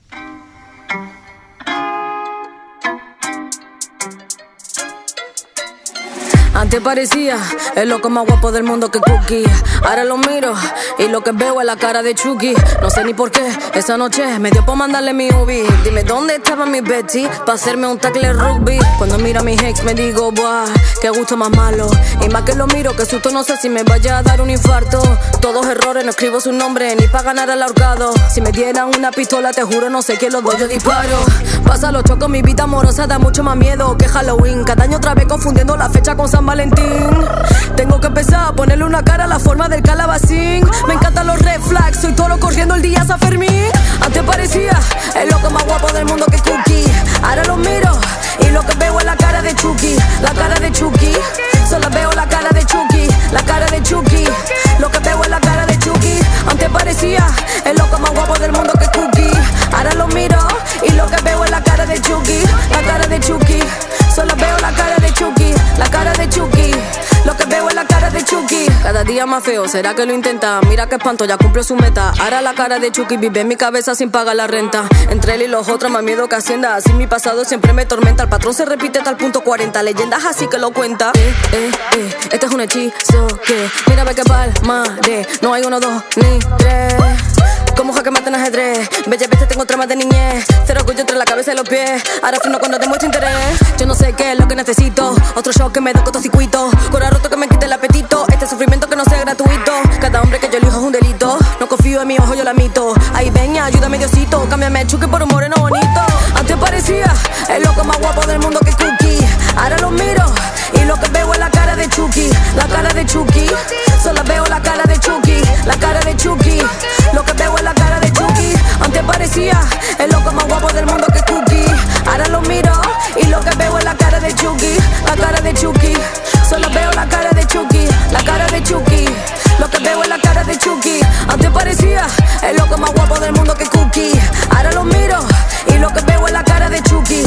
Antes parecía el loco más guapo del mundo que Cookie. Ahora lo miro y lo que veo es la cara de Chucky. No sé ni por qué, esa noche me dio por mandarle mi ubi. Dime dónde estaba mi Betty pa' hacerme un tackle rugby. Cuando miro a mis ex me digo, buah, qué gusto más malo. Y más que lo miro, que susto, no sé si me vaya a dar un infarto. Todos errores, no escribo su nombre ni pa' ganar al ahorcado. Si me dieran una pistola, te juro, no sé quién los doy, yo disparo. Pasa los chocos, mi vida amorosa da mucho más miedo que Halloween. Cada año otra vez confundiendo la fecha con San Valentín. Tengo que empezar a ponerle una cara a la forma del calabacín. Me encantan los red flags, soy toro corriendo el día San Fermín. Antes parecía el loco más guapo del mundo que Cookie. Ahora lo miro y lo que veo es la cara de Chucky. La cara de Chucky, solo veo la cara de Chucky. La cara de Chucky, lo que veo es la cara de Chucky. Antes parecía el loco más guapo del mundo que Cookie. Ahora lo miro y lo que veo es la cara de Chucky. La cara de Chucky, solo veo la cara de Chucky. La cara de Chucky, lo que veo es la cara de Chucky. Cada día más feo, ¿será que lo intenta? Mira que espanto, ya cumplió su meta. Ahora la cara de Chucky vive en mi cabeza sin pagar la renta. Entre él y los otros más miedo que Hacienda. Así mi pasado siempre me tormenta. El patrón se repite hasta el punto cuarenta. Leyendas así que lo cuenta. Eh, eh, eh, este es un hechizo que mira ve que palmaré. No hay uno, dos, ni tres. Como jaque mate en ajedrez. Bella viste, tengo tramas de niñez. Cero orgullo entre la cabeza y los pies. Ahora freno cuando te muestro interés. Yo no sé qué es lo que necesito. Otro shock que me da cortocircuito. Cora roto que me quite el apetito. Este sufrimiento que no sea gratuito. Cada hombre que yo elijo es un delito. No confío en mi ojo, yo la mito. Ahí ven, ayúdame Diosito. Cámbiame el chuque por un moreno bonito. Antes parecía el loco más guapo del mundo que Cookie. Ahora lo miro y lo que veo es la cara de Chucky. La cara de Chucky, solo veo la cara de Chucky. La cara de Chucky, lo que veo es la cara de Chucky. Antes parecía el loco más guapo del mundo que Cookie. Ahora lo miro y lo que veo es la cara de Chucky. La cara de Chucky, solo veo la cara de Chucky. La cara de Chucky, lo que veo es la cara de Chucky. Antes parecía el loco más guapo del mundo que Cookie. Ahora lo miro y lo que veo es la cara de Chucky.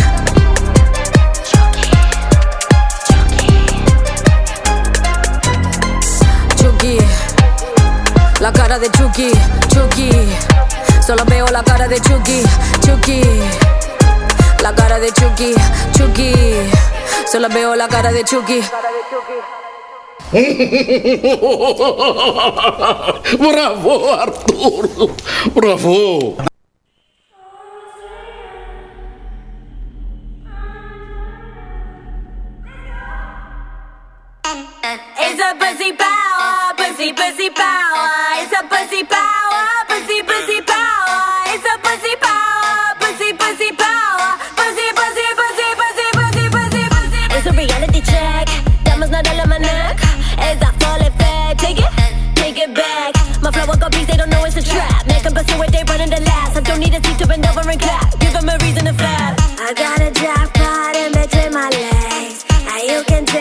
Chucky, la cara de Chucky, Chucky. Solo veo la cara de Chucky, Chucky. La cara de Chucky, Chucky. Solo veo la cara de Chucky. Bravo, Arturo. Bravo. It's a pussy power, pussy, pussy power. It's a pussy power, pussy, pussy power. It's a pussy power, pussy, pussy power. Pussy, pussy, pussy, pussy, pussy, pussy, pussy. It's a reality check. Diamonds not all on my neck. It's a full effect. Take it, take it back. My flow got beats, they don't know it's a trap. Make them pursue it, they running the last. I don't need a seat to bend over and clap. Give them a reason to flap. I got a jackpot in between my legs. Now you can take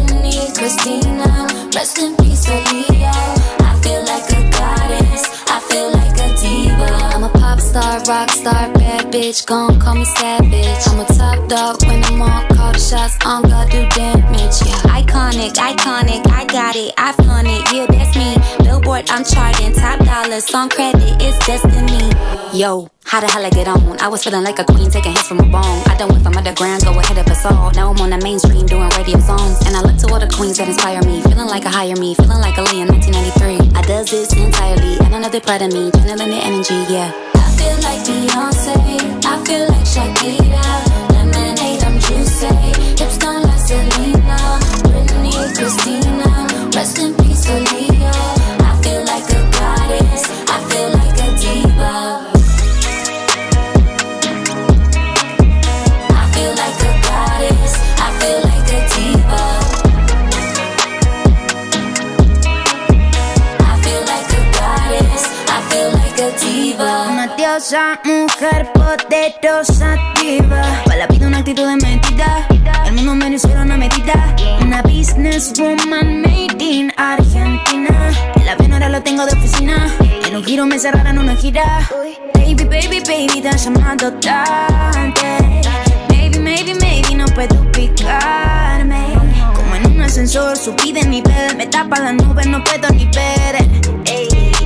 Rest in peace, Aaliyah. I feel like a goddess, I feel like a diva. I'm a pop star, rock star, bad bitch, gon' call me savage. I'm a top dog when I'm on, call the shots, on God do damage, yeah. Iconic, iconic, I got it, I flaunt it, yeah, that's me. Billboard, I'm charting, top dollar, song credit, it's destiny. Yo, how the hell I get on? I was feeling like a queen, taking hits from a bone. I done went from underground, go ahead of us all. Now I'm on the mainstream, doing radio songs. And I look to all the queens that inspire me. Feeling like a higher me, feeling like a Lee in nineteen ninety-three. I does this entirely, and another part of me, channeling the energy, yeah. I feel like Beyonce, I feel like Shakira. Lemonade, I'm juicy. Hips don't like Selena, Britney, Christina. Rest in peace, Aaliyah. I feel like a goddess, I feel like a diva. Una diosa, mujer poderosa, diva. Pa' la vida una actitud de medida. El mundo merece una medida. Una businesswoman made in Argentina. El avión ahora lo tengo de oficina. En un giro me cerraron una gira. Baby, baby, baby, te llamando tarde. Maybe, maybe, maybe, no puedo ubicarme. Como en un ascensor, subí de nivel. Me tapa la nube, no puedo ni ver. Ey.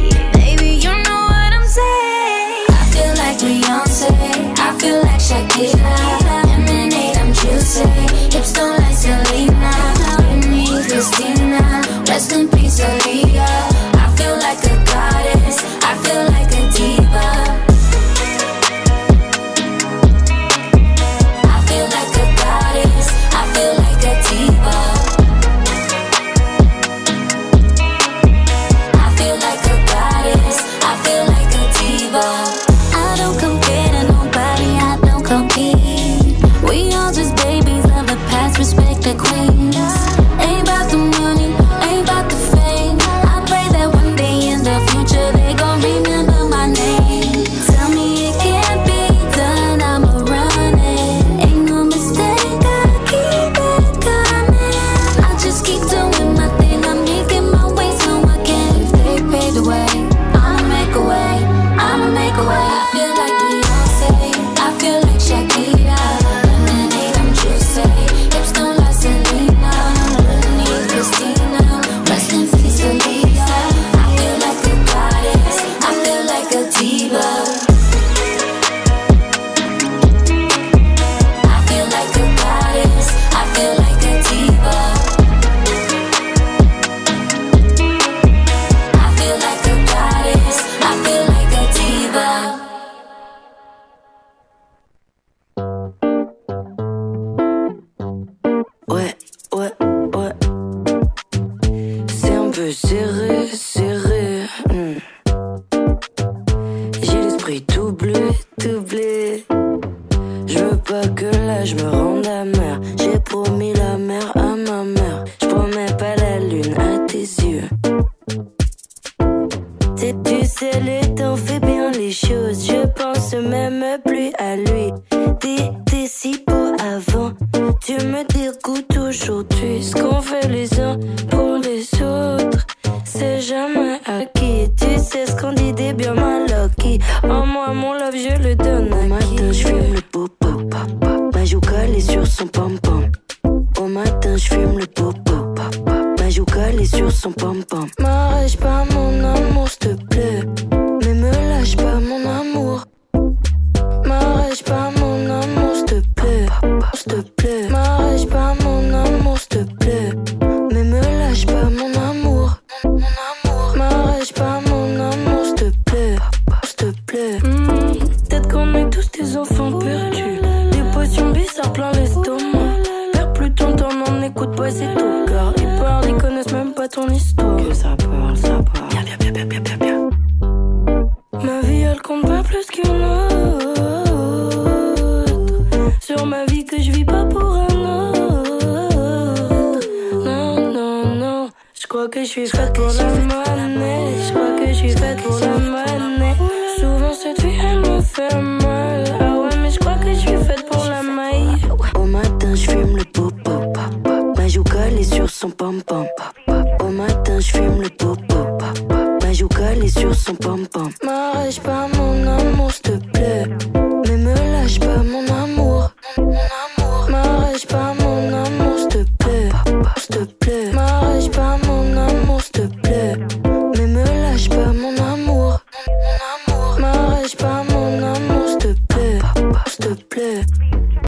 I feel like Beyonce, I feel like Shakira. Lemonade, I'm juicy. Hips don't like Selena, Britney, Christina. Rest in peace, Aaliyah. I feel like a goddess, I feel like a diva. I feel like a goddess, I feel like a diva. I feel like a goddess, I feel like a diva. I don't compare to nobody, I don't compete. We all just babies of the past, respect the queens. Ain't about the money, ain't about the fame. I pray that one day in the future they gon' remember my name. Tell me it can't be done, I'ma run it. Ain't no mistake, I keep it coming. I just keep doing my thing, I'm making my way so I can. If they pave the way, I'ma make a way, I'ma make a way. I feel like Beyonce, I feel like Shakira. Lemonade, I'm juicy. Hips don't like Selena, Britney, Christina. Rest in peace, Aaliyah. I feel like a goddess, I feel like a diva. I feel like a goddess, I feel like a diva. I feel like a goddess, I feel like a diva. Ouais, ouais, ouais. C'est un peu serré, serré. hmm. J'ai l'esprit tout bleu, tout bleu. Je veux pas que là je me rende amer. J'ai promis la mer à ma mère. Je promets pas la lune à tes yeux. Tu tu sais, le temps fait bien les choses. Je pense même plus à lui. T'étais si beau avant. Tu me dégoûtes aujourd'hui. Ce qu'on fait les uns pour les autres, c'est jamais acquis. Tu sais ce qu'on dit des bien mal acquis. En moi, mon love, je le donne à qui. Au matin, je fume le popo. Ma joue calée sur son pom-pom. Au matin, je fume le popo. Ma joue calée sur son pom-pom. M'arrête pas mon amour, s'il te plaît. Mais me lâche pas mon amour. M'arrête pas mon amour, s'il te plaît. S'il te plaît. M'arrête pas mon amour, s'il te plaît. Mais me lâche pas mon amour. Mon amour. M'arrête pas mon amour, s'il te plaît. S'il te plaît. Mmh. Peut-être qu'on est tous des enfants perdus. Des potions bizarres plein l'estomac. Perds plus ton temps, n'en écoute pas, c'est tout. Car ils parlent, ils connaissent même pas ton histoire. Que ça parle, ça parle. Bien, bien, bien, bien, bien, bien, bien. Ma vie, elle compte pas plus qu'une autre. Sur ma vie que je vis pas pour un autre. Non, non, non. Je crois que je suis faite pour la monnaie. Je crois que je suis faite pour la monnaie. Souvent cette vie, elle me fait mal. Ah ouais, mais je crois que je suis faite pour la maille. Au matin, je fume le popo. Ma joue calée sur son pom-pom.